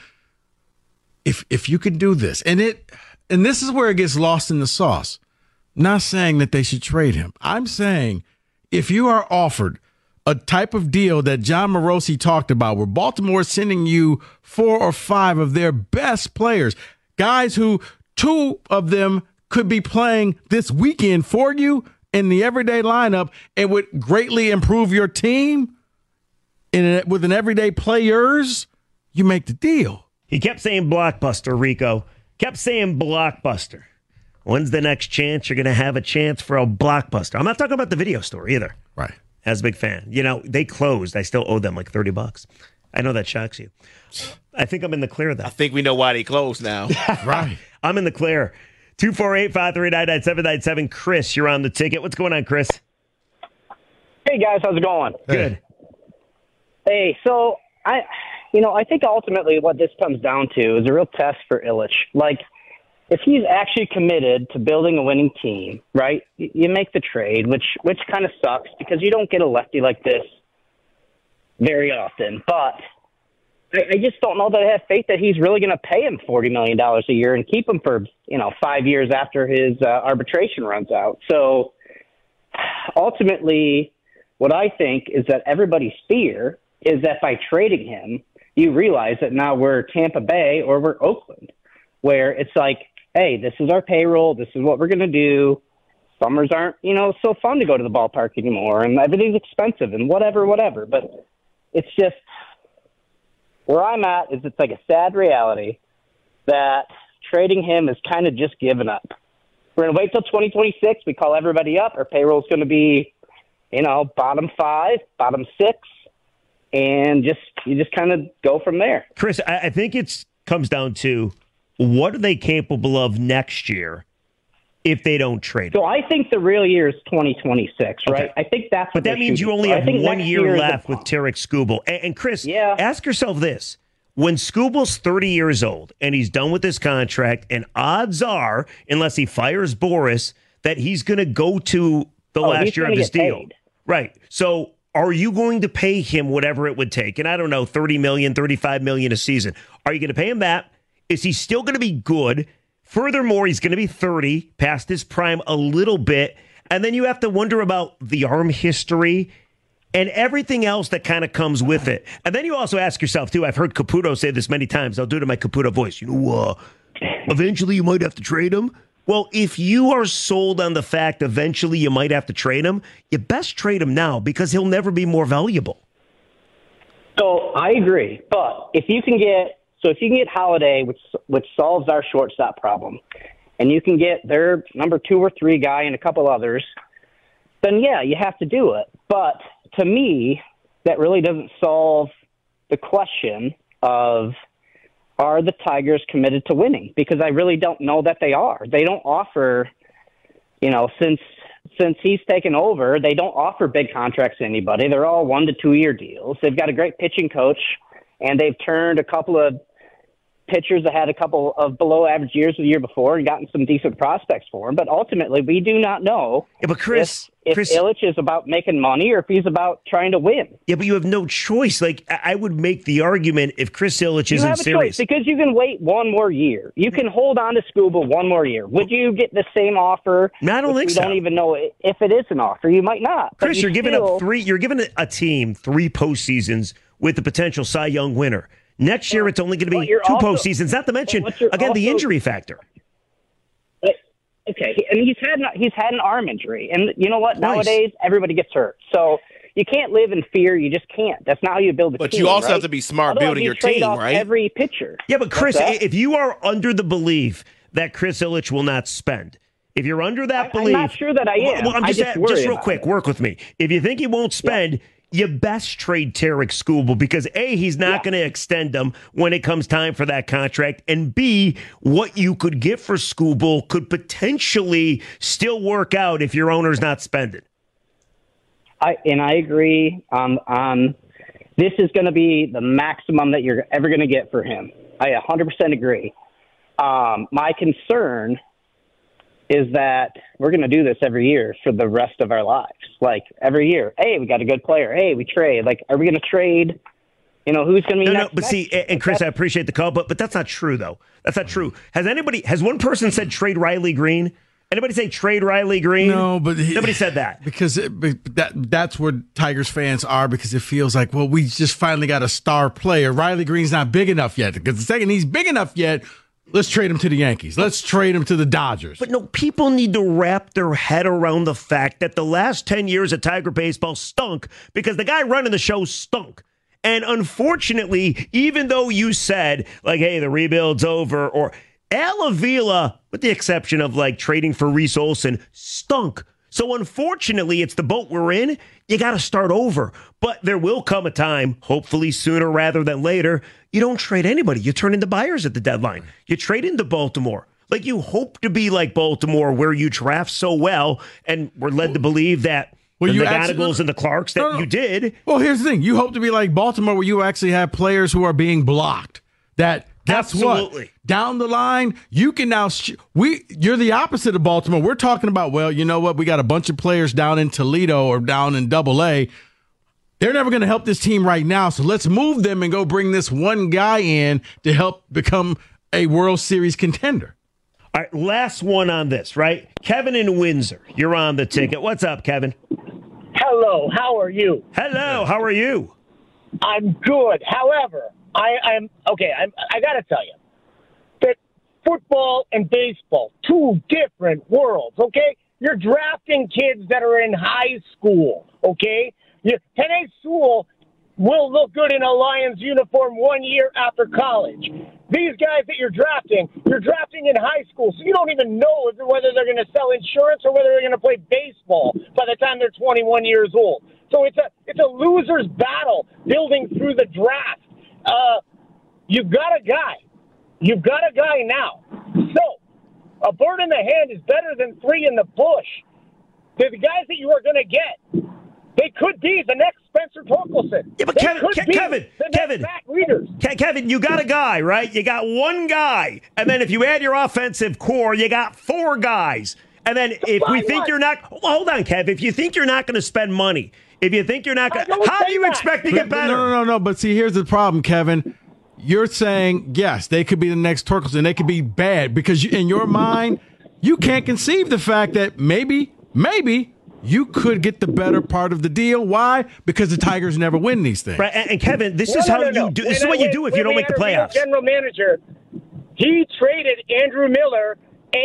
if if you can do this, and it and this is where it gets lost in the sauce. Not saying that they should trade him. I'm saying if you are offered a type of deal that John Morosi talked about, where Baltimore is sending you four or five of their best players, guys who two of them could be playing this weekend for you in the everyday lineup and would greatly improve your team in a, with an everyday players, you make the deal. He kept saying blockbuster, Rico. Kept saying blockbuster. When's the next chance you're going to have a chance for a blockbuster? I'm not talking about the video store either. Right. As a big fan. You know, they closed. I still owe them like thirty bucks. I know that shocks you. I think I'm in the clear, though. I think we know why they closed now. Right. I'm in the clear. two four eight, five three nine, nine seven nine seven. Chris, you're on the ticket. What's going on, Chris? Hey, guys. How's it going? Good. Hey, so, I, you know, I think ultimately what this comes down to is a real test for Ilitch. Like, if he's actually committed to building a winning team, right, you make the trade, which which kind of sucks because you don't get a lefty like this very often. But I just don't know that I have faith that he's really going to pay him forty million dollars a year and keep him for, you know, five years after his uh, arbitration runs out. So ultimately, what I think is that everybody's fear is that by trading him, you realize that now we're Tampa Bay or we're Oakland, where it's like, hey, this is our payroll. This is what we're going to do. Summers aren't, you know, so fun to go to the ballpark anymore, and everything's expensive and whatever, whatever. But it's just where I'm at is it's like a sad reality that trading him is kind of just giving up. We're going to wait till twenty twenty-six. We call everybody up. Our payroll's going to be, you know, bottom five, bottom six, and just you just kind of go from there. Chris, I, I think it comes down to what are they capable of next year if they don't trade him? So I think the real year is twenty twenty-six, right? Okay. I think that's what But that means you only for. have one year, year left with Tarek Skubal. And, and Chris, yeah. ask yourself this. When Skubal's thirty years old and he's done with his contract, and odds are, unless he fires Boris, that he's going to go to the oh, last year of his deal. Paid. Right. So are you going to pay him whatever it would take? And I don't know, thirty million dollars, thirty-five million dollars a season. Are you going to pay him that? Is he still going to be good? Furthermore, he's going to be thirty, past his prime a little bit. And then you have to wonder about the arm history and everything else that kind of comes with it. And then you also ask yourself, too, I've heard Caputo say this many times. I'll do it in my Caputo voice. You know, uh, eventually you might have to trade him. Well, if you are sold on the fact eventually you might have to trade him, you best trade him now because he'll never be more valuable. So I agree. But if you can get So if you can get Holiday, which which solves our shortstop problem, and you can get their number two or three guy and a couple others, then yeah, you have to do it. But to me, that really doesn't solve the question of are the Tigers committed to winning? Because I really don't know that they are. They don't offer, you know, since since he's taken over, they don't offer big contracts to anybody. They're all one to two year deals. They've got a great pitching coach, and they've turned a couple of pitchers that had a couple of below average years the year before and gotten some decent prospects for him. But ultimately, we do not know yeah, but Chris, if, if Chris, Ilitch is about making money or if he's about trying to win. Yeah, but you have no choice. Like, I would make the argument if Chris Ilitch you isn't have a serious. Choice because you can wait one more year. You can hold on to Skubal one more year. Would you get the same offer? No, I don't think we so. don't even know if it is an offer. You might not. Chris, you you're giving still, up three. You're giving a team three postseasons with the potential Cy Young winner. Next year, it's only going to be two also, postseasons. Not to mention, again, also, the injury factor. Okay, and he's had he's had an arm injury, and you know what? Nice. Nowadays, everybody gets hurt, so you can't live in fear. You just can't. That's not how you build a but team. But you also right? have to be smart Otherwise, building you your trade team, off right? Every pitcher. Yeah, but Chris, What's if you are under the belief that Chris Ilitch will not spend, if you're under that I, belief, I'm not sure that I am. Well, I'm just, I just, at, just real about quick, it. work with me. If you think he won't spend. Yeah. You best trade Tarek Skubal because A, he's not yeah. going to extend him when it comes time for that contract, and B, what you could get for Skubal could potentially still work out if your owner's not spending. I and I agree. Um, um, this is going to be the maximum that you're ever going to get for him. I one hundred percent agree. Um, my concern is that we're going to do this every year for the rest of our lives. Like every year, hey, we got a good player. Hey, we trade. Like, are we going to trade? You know, who's going to be no, next? No, but next? see, and Chris, I appreciate the call, but but that's not true, though. That's not true. Has anybody, has one person said trade Riley Green? Anybody say trade Riley Green? No, but he, nobody said that. Because it, that that's where Tigers fans are, because it feels like, well, we just finally got a star player. Riley Green's not big enough yet. Because the second he's big enough yet, let's trade him to the Yankees. Let's trade him to the Dodgers. But no, people need to wrap their head around the fact that the last ten years of Tiger baseball stunk because the guy running the show stunk. And unfortunately, even though you said, like, hey, the rebuild's over, or Al Avila, with the exception of, like, trading for Reese Olson, stunk. So unfortunately, it's the boat we're in. You got to start over. But there will come a time, hopefully sooner rather than later, you don't trade anybody. You turn into buyers at the deadline. You trade into Baltimore. Like, you hope to be like Baltimore, where you draft so well, and we're led to believe that well, the McGonagalls and the Clarks that no, no. you did. Well, here's the thing. You hope to be like Baltimore, where you actually have players who are being blocked. That Guess Absolutely. what? Down the line, you can now sh- we you're the opposite of Baltimore. We're talking about, well, you know what? We got a bunch of players down in Toledo or down in Double A. They're never going to help this team right now, so let's move them and go bring this one guy in to help become a World Series contender. All right, last one on this, right? Kevin in Windsor, you're on the ticket. What's up, Kevin? Hello, how are you? Hello, how are you? I'm good. However, I, I'm okay. I'm, I got to tell you that football and baseball, two different worlds. Okay, you're drafting kids that are in high school. Okay, you, Penei Sewell will look good in a Lions uniform one year after college. These guys that you're drafting, you're drafting in high school, so you don't even know if, whether they're going to sell insurance or whether they're going to play baseball by the time they're twenty-one years old. So it's a it's a loser's battle building through the draft. Uh, you've got a guy. You've got a guy now. So a bird in the hand is better than three in the bush. The guys that you are going to get, they could be the next Spencer Torkelson. Yeah, but they Kevin, could Ke- be Kevin, the Kevin, next Matt Readers. Ke- Kevin, you got a guy, right? You got one guy, and then if you add your offensive core, you got four guys. And then if we think you're not, well, hold on, Kev. If you think you're not going to spend money, if you think you're not going, to, how do you that. expect to get better? No, no, no, no. But see, here's the problem, Kevin. You're saying yes, they could be the next Torkelson. They could be bad because you, in your mind, you can't conceive the fact that maybe, maybe. You could get the better part of the deal. Why? Because the Tigers never win these things. Right, and, and Kevin, this no, is no, how no, you no. do. When This is I, what you when, do if you don't make the playoffs. General manager, he traded Andrew Miller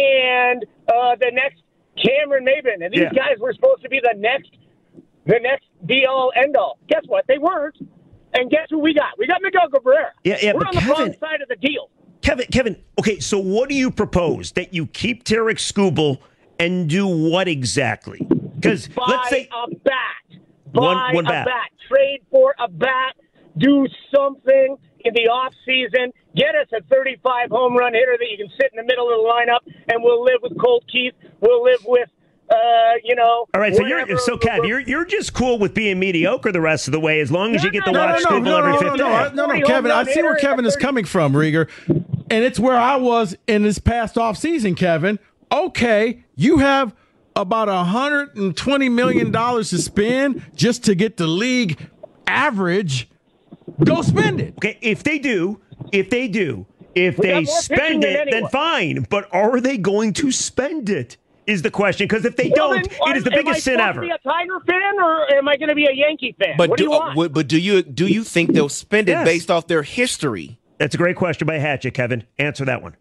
and uh, the next Cameron Maben, and these Yeah. guys were supposed to be the next, the next be all end all. Guess what? They weren't. And guess who we got? We got Miguel Cabrera. Yeah, yeah, We're but on the Kevin- wrong side of the deal. Kevin, Kevin. Okay, so what do you propose? That you keep Tarek Skubal and do what exactly? Because Buy let's say a bat. Buy One- one a bat. bat. Trade for a bat. Do something in the off season. Get us a thirty-five home run hitter that you can sit in the middle of the lineup, and we'll live with Colt Keith. We'll live with, uh, you know. All right, so whatever- you're so Kev, you're you're just cool with being mediocre the rest of the way as long as you get to No, watch no, no, Skubal no, every no, fifth no, day. no, no, no, Kevin. I see where Kevin is coming from, Rieger, and it's where I was in this past offseason, Kevin. Okay, you have about one hundred twenty million dollars to spend just to get the league average. Go spend it. Okay, if they do, if they do, if We got they more pitching spend than it, then anyone. fine. But are they going to spend it? Is the question. Because if they Well, don't, then, it is the am I biggest sin supposed ever. to be a Tiger fan, or am I going to be a Yankee fan? But what do, do, you want? uh, w- but do you do you think they'll spend it Yes. based off their history? That's a great question by Hatchet, Kevin. Answer that one.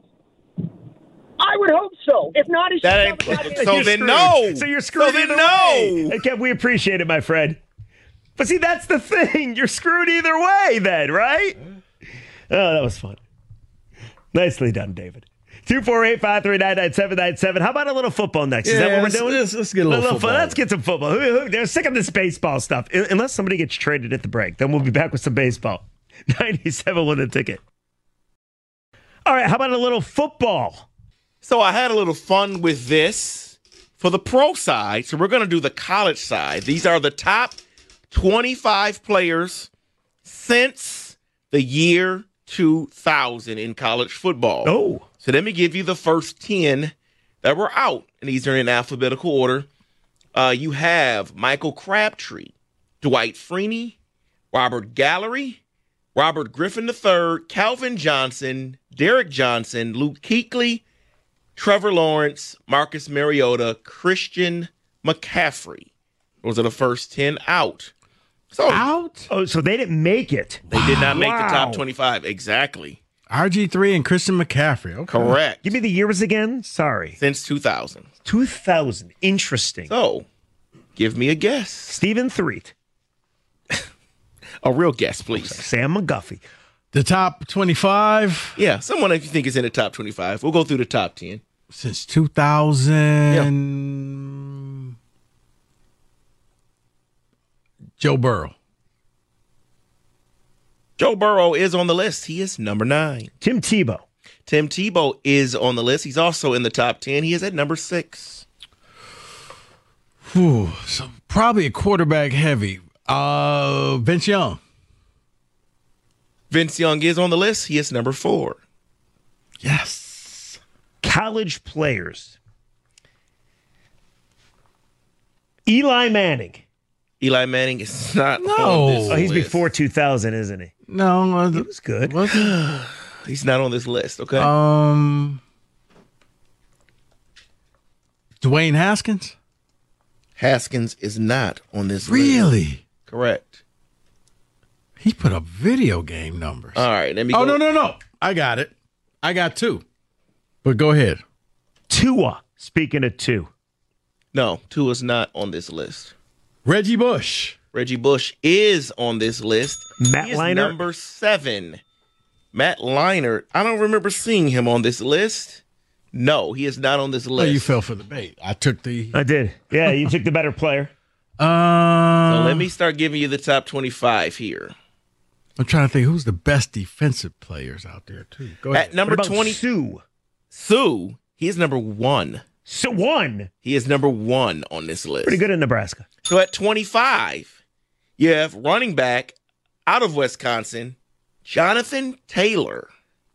I would hope so. If not, he should That have ain't- a goddamn- so You're then screwed. no. So you're screwed So then either no. way. Hey, Kev, we appreciate it, my friend. But see, that's the thing. You're screwed either way then, right? Oh, that was fun. Nicely done, David. two four eight, five three nine, nine seven nine seven. How about a little football next? Is Yeah, that what we're let's- doing? let's- let's get a little fun. football. Let's get some football. Who, who, they're sick of this baseball stuff. I- Unless somebody gets traded at the break, then we'll be back with some baseball. ninety-seven won the ticket. All right, how about a little football? So I had a little fun with this for the pro side. So we're going to do the college side. These are the top twenty-five players since the year two thousand in college football. Oh. So let me give you the first ten that were out, and these are in alphabetical order. Uh, you have Michael Crabtree, Dwight Freeney, Robert Gallery, Robert Griffin the third, Calvin Johnson, Derek Johnson, Luke Kuechly, Trevor Lawrence, Marcus Mariota, Christian McCaffrey. Those are the first ten out. So Out? Oh, so they didn't make it. They did not make Wow. the top twenty-five. Exactly. R G three and Christian McCaffrey. Okay. Correct. Give me the years again. Sorry. Since two thousand. two thousand. Interesting. So, give me a guess. Stephen Threet. A real guess, please. Sam McGuffey. The top twenty-five Yeah, someone that you think is in the top twenty-five. We'll go through the top ten. since two thousand. Joe Burrow. Joe Burrow is on the list. He is number nine. Tim Tebow. Tim Tebow is on the list. He's also in the top ten. He is at number six. Whew, so probably a quarterback heavy. Uh, Vince Young. Vince Young is on the list. He is number four. Yes. College players. Eli Manning. Eli Manning is not No. on this Oh, he's list. before two thousand, isn't he? No, uh, He was good. was he? He's not on this list, okay? Um, Dwayne Haskins. Haskins is not on this list. Really? Correct. He put up video game numbers. All right, let me oh go. no no no! I got it. I got two. But go ahead. Tua. Speaking of two. No, Tua's not on this list. Reggie Bush. Reggie Bush is on this list. Matt he is Leinart? number seven. Matt Leinart. I don't remember seeing him on this list. No, he is not on this Oh, list. you fell for the bait. I took the. I did. Yeah, you took the better player. Uh, So let me start giving you the top twenty-five here. I'm trying to think who's the best defensive players out there too. Go ahead. At number What about twenty, Sue? Sue. He is number one. So one. He is number one on this list. Pretty good in Nebraska. So at twenty-five, you have running back out of Wisconsin, Jonathan Taylor.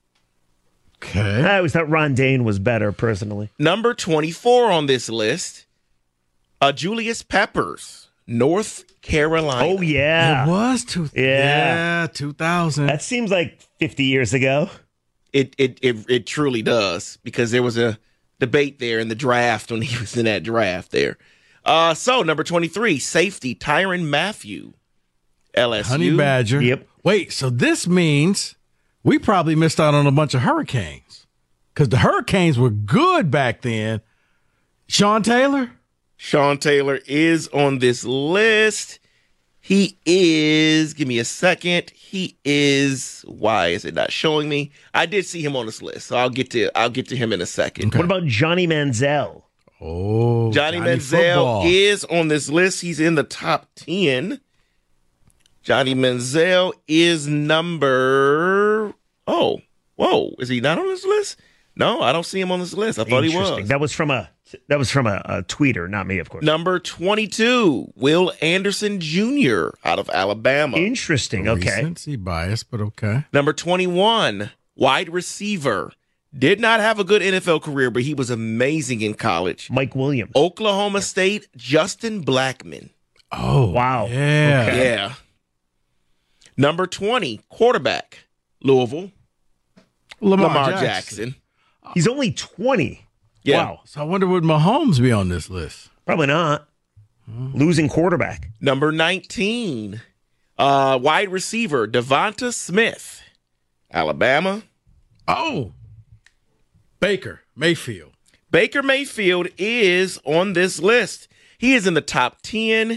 Okay. I always thought Ron Dane was better, personally. Number twenty-four on this list, uh, Julius Peppers, North Carolina. Oh, yeah. It was two. Yeah. Yeah, two thousand. That seems like fifty years ago. It, it it it truly does, because there was a debate there in the draft when he was in that draft there. Uh, so number twenty-three, safety Tyrann Mathieu, L S U. Honey Badger. Yep. Wait, so this means we probably missed out on a bunch of Hurricanes because the Hurricanes were good back then. Sean Taylor. Sean Taylor is on this list. He is, give me a second. He is, why is it not showing me? I did see him on this list, so I'll get to I'll get to him in a second. What about Johnny Manziel? Oh, Johnny, Johnny Manziel football. is on this list. He's in the top ten. Johnny Manziel is number, oh, whoa, is he not on this list? No, I don't see him on this list. I thought he Interesting. was. That was from a that was from a, a tweeter, not me, of course. Number twenty-two, Will Anderson Junior out of Alabama. Interesting. Okay. Recency bias, but okay. Number twenty-one, wide receiver. Did not have a good N F L career, but he was amazing in college. Mike Williams. Oklahoma State, Justin Blackmon. Oh, Wow. Yeah. Okay. Yeah. Number twenty, quarterback, Louisville, Lamar, Lamar Jackson. Jackson. He's only twenty. Yeah. Wow. So I wonder would Mahomes be on this list? Probably not. Losing quarterback. Number nineteen, uh, wide receiver, Devonta Smith, Alabama. Oh, Baker Mayfield. Baker Mayfield is on this list. He is in the top ten.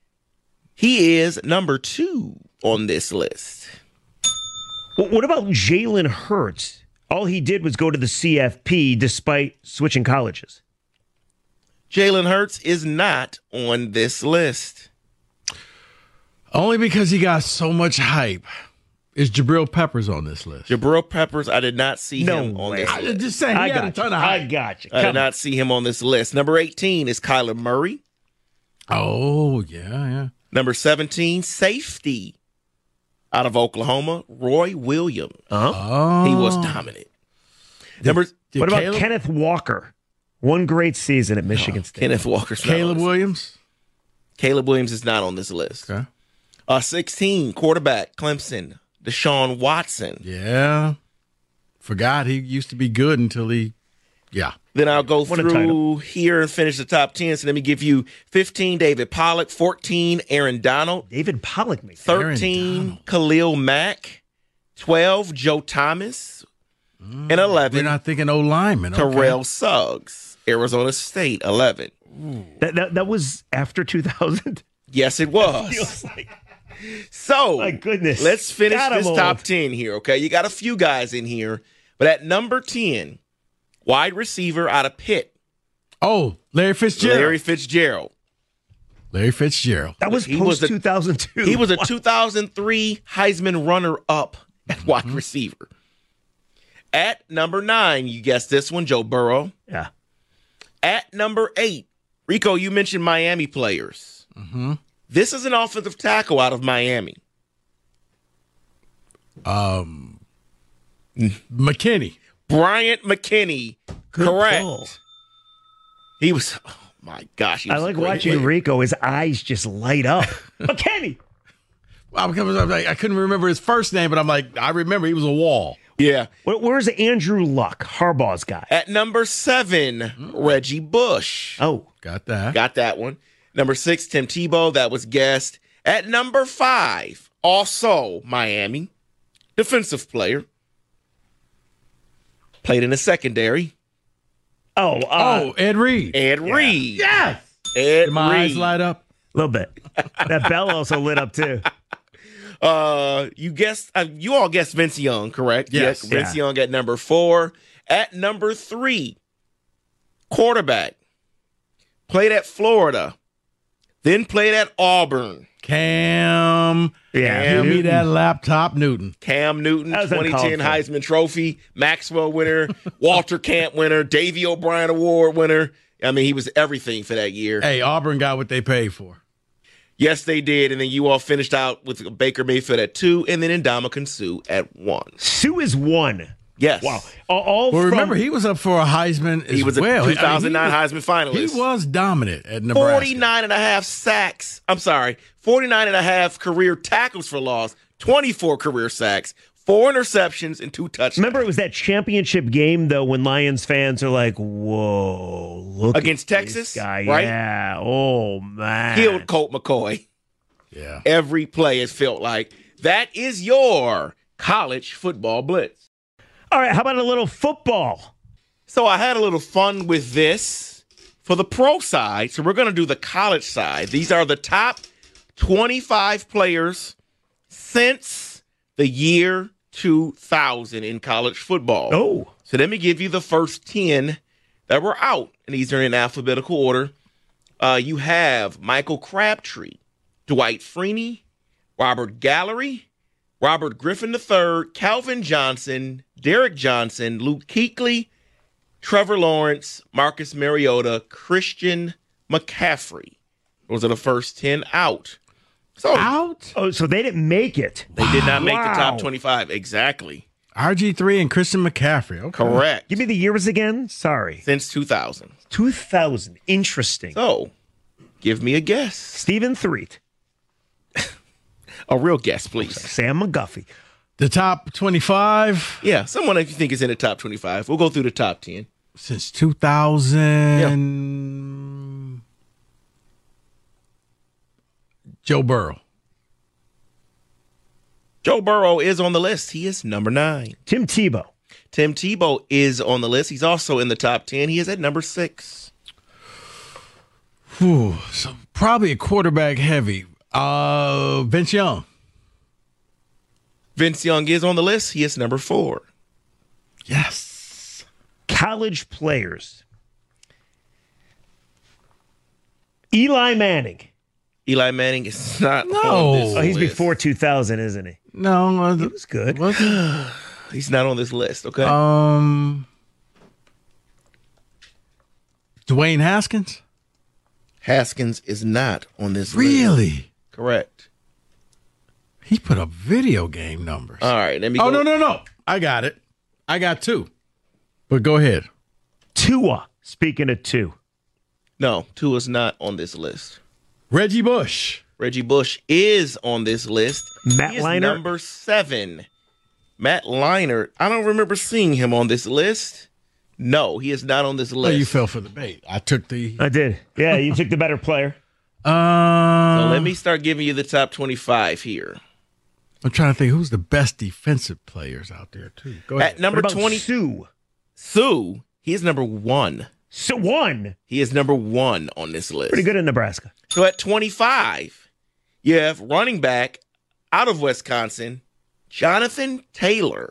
He is number two on this list. Well, what about Jalen Hurts? All he did was go to the C F P despite switching colleges. Jalen Hurts is not on this list. Only because he got so much hype. Is Jabril Peppers on this list? Jabril Peppers, I did not see No him on way. this I list. just saying he I had a got ton you. of I hype. got you. I did Come not see him on this list. Number eighteen is Kyler Murray. Oh, yeah, yeah. Number seventeen, safety out of Oklahoma, Roy Williams. Uh-huh. Oh. He was dominant. Number, did what about Caleb? Kenneth Walker? One great season at Michigan State. Kenneth Walker's not Caleb on this. Williams? Caleb Williams is not on this list. Okay. Uh, sixteen, quarterback, Clemson, Deshaun Watson. Yeah. Forgot he used to be good until he, yeah. Then I'll go What a through title. here and finish the top ten. So let me give you fifteen, David Pollock, fourteen, Aaron Donald, David Pollock makes it. thirteen, Khalil Mack, twelve, Joe Thomas, and eleven, We're not thinking old lineman. Okay. Terrell Suggs, Arizona State, eleven. That, that, that was after two thousand? Yes, it was. Feels like, So, my goodness. let's finish God, I'm this old. top ten here, okay? You got a few guys in here, but at number ten, wide receiver out of Pitt, Oh, Larry Fitzgerald. Larry Fitzgerald. Larry Fitzgerald. That was He was post a- two thousand two. He was a two thousand three Heisman runner-up at wide receiver. At number nine, you guessed this one, Joe Burrow. Yeah. At number eight, Rico, you mentioned Miami players. Mm-hmm. This is an offensive tackle out of Miami. Um, McKinney. Bryant McKinney. Good Correct. pull. He was, oh my gosh. He I was a like great watching player. Rico. His eyes just light up. McKinney. Well, because I'm like, I couldn't remember his first name, but I'm like, I remember he was a wall. Yeah. Where, where's Andrew Luck, Harbaugh's guy? At number seven, Reggie Bush. Oh, Got that. Got that one. Number six, Tim Tebow. That was guessed. At number five, also Miami, defensive player. Played in the secondary. oh, uh, oh, Ed Reed. Ed Reed. Yes. Ed Did my Reed. eyes light up? a little bit. That bell also lit up too. Uh, you guessed. Uh, you all guessed Vince Young, correct? Yes. Vince Yeah. Young at number four. At number three, quarterback. Played at Florida. Then played at Auburn. Cam. Yeah. Give me Newton. that laptop, Newton. Cam Newton, That was twenty ten uncalled for. Heisman Trophy, Maxwell winner, Walter Camp winner, Davey O'Brien Award winner. I mean, he was everything for that year. Hey, Auburn got what they paid for. Yes, they did. And then you all finished out with Baker Mayfield at two, and then Ndamukong Suh at one. Sue is one. Yes. Wow. All, all Well, from, remember, he was up for a Heisman as He was a well. I mean, two thousand nine he was- Heisman finalist. He was dominant at Nebraska. forty-nine and a half sacks. I'm sorry, forty-nine and a half career tackles for loss, twenty-four career sacks, four interceptions, and two touchdowns. Remember, it was that championship game though when Lions fans are like, "Whoa, look Against at Texas, this guy, right? Yeah. Oh man, Killed Colt McCoy. Yeah. Every play has felt like that is your college football blitz. All right, how about a little football? So I had a little fun with this for the pro side. So we're going to do the college side. These are the top twenty-five players since the year two thousand in college football. Oh, So let me give you the first ten that were out, and these are in alphabetical order. Uh, you have Michael Crabtree, Dwight Freeney, Robert Gallery, Robert Griffin the third, Calvin Johnson, Derek Johnson, Luke Kuechly, Trevor Lawrence, Marcus Mariota, Christian McCaffrey. Those are the first ten out. So Out? oh, so they didn't make it. they did not make the Wow. top twenty-five. Exactly. R G three and Christian McCaffrey. Okay. Correct. Give me the years again. Sorry, Since two thousand. two thousand. Interesting. So give me a guess. Stephen Threet, A real guess, please. Sam McGuffey. The top twenty-five Yeah, someone if you think is in the top twenty-five. We'll go through the top ten. since two thousand. Joe Burrow. Joe Burrow is on the list. He is number nine. Tim Tebow. Tim Tebow is on the list. He's also in the top ten. He is at number six. Whew, so probably a quarterback heavy. Uh, Vince Young. Vince Young is on the list. He is number four. Yes. College players. Eli Manning. Eli Manning is not No. on this Oh, he's list. before two thousand, isn't he? No, uh, He was good. was he? He's not on this list, okay? Um, Dwayne Haskins. Haskins is not on this list. Really? Correct. He put up video game numbers. All right, let me Oh, go. no, no, no. I got it. I got two. But go ahead. Tua, speaking of two. No, Tua's not on this list. Reggie Bush. Reggie Bush is on this list. Matt He is Leinart? number seven. Matt Leinart. I don't remember seeing him on this list. No, he is not on this Oh, list. you fell for the bait. I took the. I did. Yeah, you took the better player. Uh, So let me start giving you the top twenty-five here. I'm trying to think who's the best defensive players out there, too. Go ahead. At number What about twenty, Sue? Sue, he is number one. So one. He is number one on this list. Pretty good in Nebraska. So at twenty-five, you have running back out of Wisconsin, Jonathan Taylor.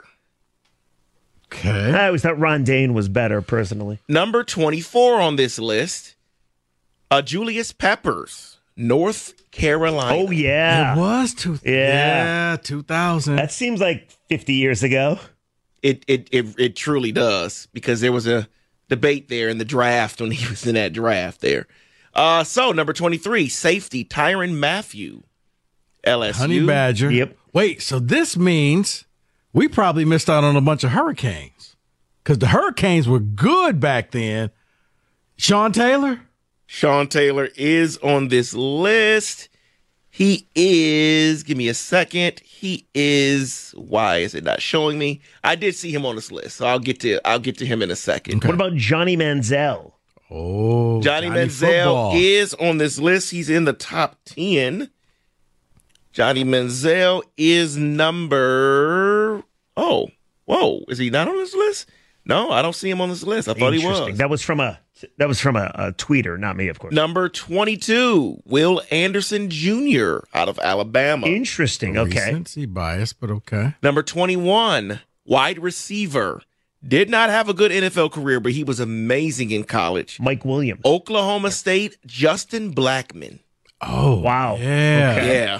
Okay. I always thought Ron Dane was better, personally. Number twenty-four on this list, uh, Julius Peppers, North Carolina. Oh, yeah. It was two. Yeah. Yeah, two thousand. That seems like fifty years ago. It, it it it truly does, because there was a debate there in the draft when he was in that draft there. Uh, so number twenty-three, safety Tyrann Mathieu, L S U. Honey Badger. Yep. Wait, so this means we probably missed out on a bunch of Hurricanes because the Hurricanes were good back then. Sean Taylor? Sean Taylor is on this list. He is, give me a second. He is, why is it not showing me? I did see him on this list, so I'll get to I'll get to him in a second. Okay. What about Johnny Manziel? Oh, Johnny, Johnny Manziel Football. is on this list. He's in the top ten. Johnny Manziel is number, oh, whoa, is he not on this list? No, I don't see him on this list. I thought he Interesting. was. That was from a that was from a, a tweeter, not me, of course. Number twenty-two, Will Anderson Junior out of Alabama. Interesting. Okay. Recency bias, but okay. Number twenty-one, wide receiver. Did not have a good N F L career, but he was amazing in college. Mike Williams. Oklahoma State, Justin Blackman. Oh, Wow. Yeah. Okay. Yeah.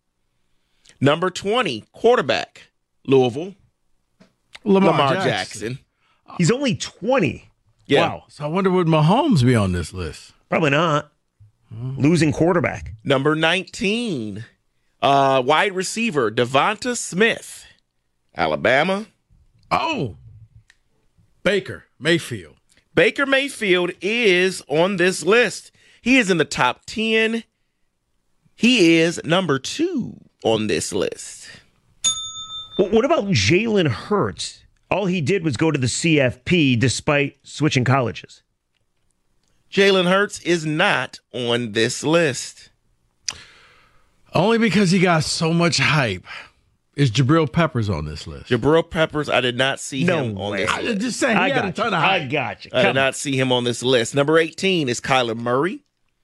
Number twenty, quarterback, Louisville, Lamar, Lamar Jackson. Jackson. He's only twenty. Yeah. Wow. So I wonder would Mahomes be on this list? Probably not. Losing quarterback. Number nineteen, uh, wide receiver, Devonta Smith, Alabama. Oh, Baker Mayfield. Baker Mayfield is on this list. He is in the top ten. He is number two on this list. Well, what about Jalen Hurts? All he did was go to the C F P despite switching colleges. Jalen Hurts is not on this list. Only because he got so much hype. Is Jabril Peppers on this list? Jabril Peppers, I did not see No him on way. this I list. just saying he I had a got ton you. of I hype. got you. I did Come not see him on this list. Number eighteen is Kyler Murray.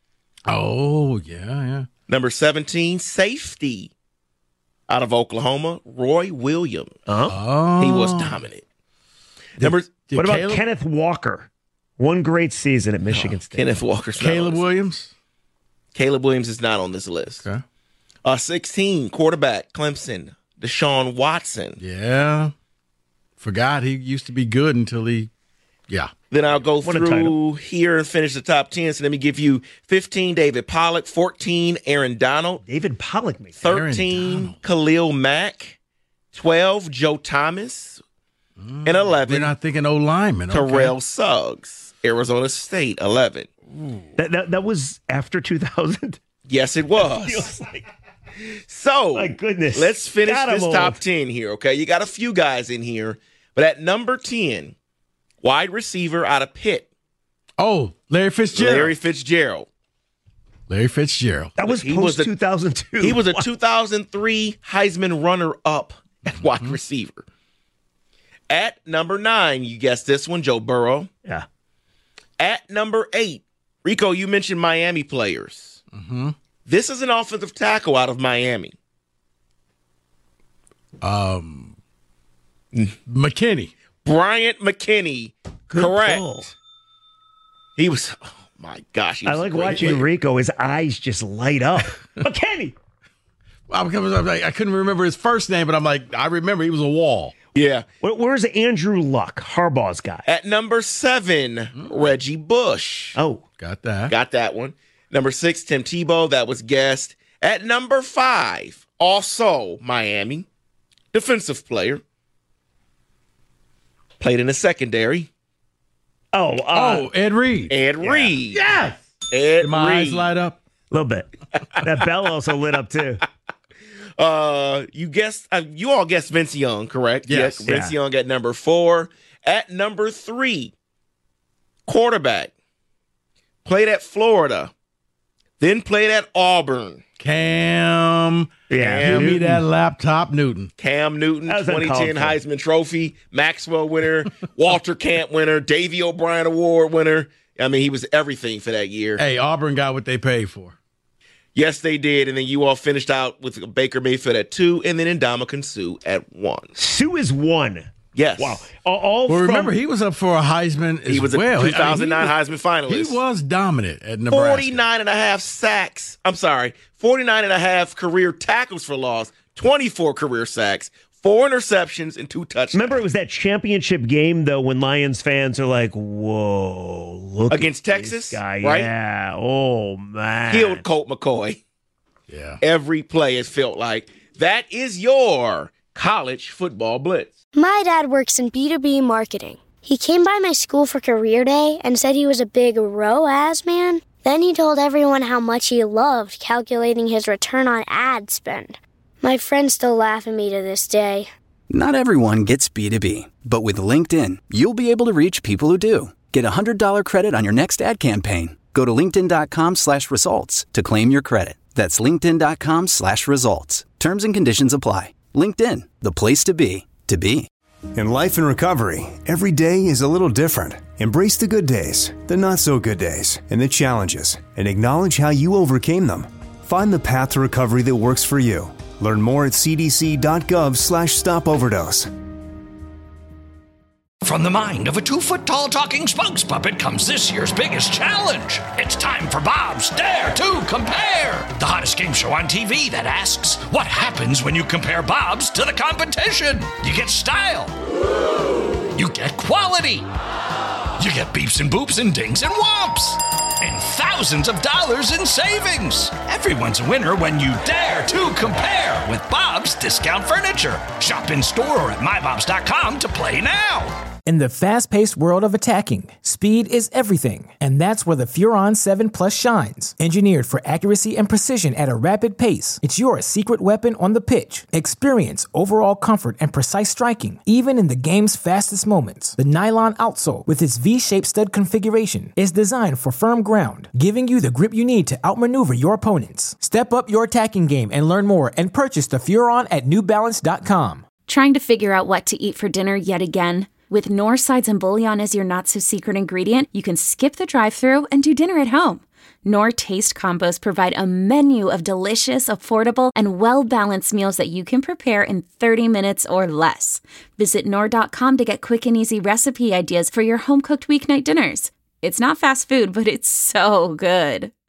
Oh, yeah, yeah. Number seventeen, safety out of Oklahoma, Roy Williams. Uh-huh. Oh. He was dominant. Number Did What about Caleb, Kenneth Walker? One great season at Michigan State. Kenneth Walker's not Caleb on this. Williams? Caleb Williams is not on this list. Okay. Uh, sixteen, quarterback, Clemson, Deshaun Watson. Yeah. Forgot he used to be good until he, yeah. Then I'll go What a through title. here and finish the top ten. So let me give you fifteen, David Pollock, fourteen, Aaron Donald, David Pollock, me. thirteen, Khalil Mack, twelve, Joe Thomas, and We're eleven, not thinking O lineman. Okay. Terrell Suggs, Arizona State, eleven. That, that that was after two thousand. Yes, it was. Feels like, So, my goodness. let's finish God, I'm this old. top ten here, okay? You got a few guys in here, but at number ten, wide receiver out of Pitt, Oh, Larry Fitzgerald. Larry Fitzgerald. Larry Fitzgerald. That was He was post a- two thousand two. He was a two thousand three Heisman runner-up at wide Mm-hmm. receiver. At number nine, you guessed this one, Joe Burrow. Yeah. At number eight, Rico, you mentioned Miami players. Mm-hmm. This is an offensive tackle out of Miami. Um, McKinney. Bryant McKinney. Good Correct. pull. He was, oh my gosh. He I was like a great watching player. Rico. His eyes just light up. McKinney. I, was, I, was like, I couldn't remember his first name, but I'm like, I remember he was a wall. Yeah. Where, where's Andrew Luck, Harbaugh's guy? At number seven, Reggie Bush. Oh, Got that. Got that one. Number six, Tim Tebow. That was guessed. At number five, Also, Miami, defensive player. Played in the secondary. Oh, uh, oh, Ed Reed. Ed yeah. Reed. Yes. Ed Did my Reed. eyes light up? A little bit. That bell also lit up too. Uh, you guessed. Uh, you all guessed Vince Young, correct? Yes. Yeah, Vince Yeah. Young at number four. At number three, quarterback. Played at Florida. Then played at Auburn. Cam. Yeah. Give me that laptop, Newton. Cam Newton, That was twenty ten uncalled for. Heisman Trophy, Maxwell winner, Walter Camp winner, Davey O'Brien Award winner. I mean, he was everything for that year. Hey, Auburn got what they paid for. Yes, they did. And then you all finished out with Baker Mayfield at two, and then Ndamukong Suh at one. Sue is one. Yes. Wow. All, all Well, from, remember, he was up for a Heisman as He was a well. two thousand nine I mean, Heisman finalist. He was dominant at Nebraska. forty-nine and a half sacks. I'm sorry, forty-nine and a half career tackles for loss, twenty-four career sacks, four interceptions, and two touchdowns. Remember, it was that championship game, though, when Lions fans are like, whoa, look Against at Texas, this guy. right? Yeah. Oh, man. Killed Colt McCoy. Yeah. Every play has felt like that is your college football blitz. My dad works in B two B marketing. He came by my school for career day and said he was a big R O A S man. Then he told everyone how much he loved calculating his return on ad spend. My friends still laugh at me to this day. Not everyone gets B two B, but with LinkedIn, you'll be able to reach people who do. Get a one hundred dollars credit on your next ad campaign. Go to linkedin.com slash results to claim your credit. That's linkedin.com slash results. Terms and conditions apply. LinkedIn, the place to be, to be. In life and recovery, every day is a little different. Embrace the good days, the not so good days, and the challenges, and acknowledge how you overcame them. Find the path to recovery that works for you. Learn more at cdc.gov slash stop overdose. From the mind of a two-foot-tall talking spokes puppet comes this year's biggest challenge. It's time for Bob's Dare to Compare, the hottest game show on T V that asks, what happens when you compare Bob's to the competition? You get style. You get quality. You get beeps and boops and dings and whomps. And thousands of dollars in savings. Everyone's a winner when you dare to compare with Bob's Discount Furniture. Shop in store or at my bobs dot com to play now. In the fast-paced world of attacking, speed is everything, and that's where the Furon seven Plus shines. Engineered for accuracy and precision at a rapid pace, it's your secret weapon on the pitch. Experience overall comfort and precise striking, even in the game's fastest moments. The nylon outsole, with its V-shaped stud configuration, is designed for firm ground, giving you the grip you need to outmaneuver your opponents. Step up your attacking game and learn more and purchase the Furon at new balance dot com. Trying to figure out what to eat for dinner yet again? With Knorr sides and bouillon as your not-so-secret ingredient, you can skip the drive-thru and do dinner at home. Knorr Taste Combos provide a menu of delicious, affordable, and well-balanced meals that you can prepare in thirty minutes or less. Visit Knorr dot com to get quick and easy recipe ideas for your home-cooked weeknight dinners. It's not fast food, but it's so good.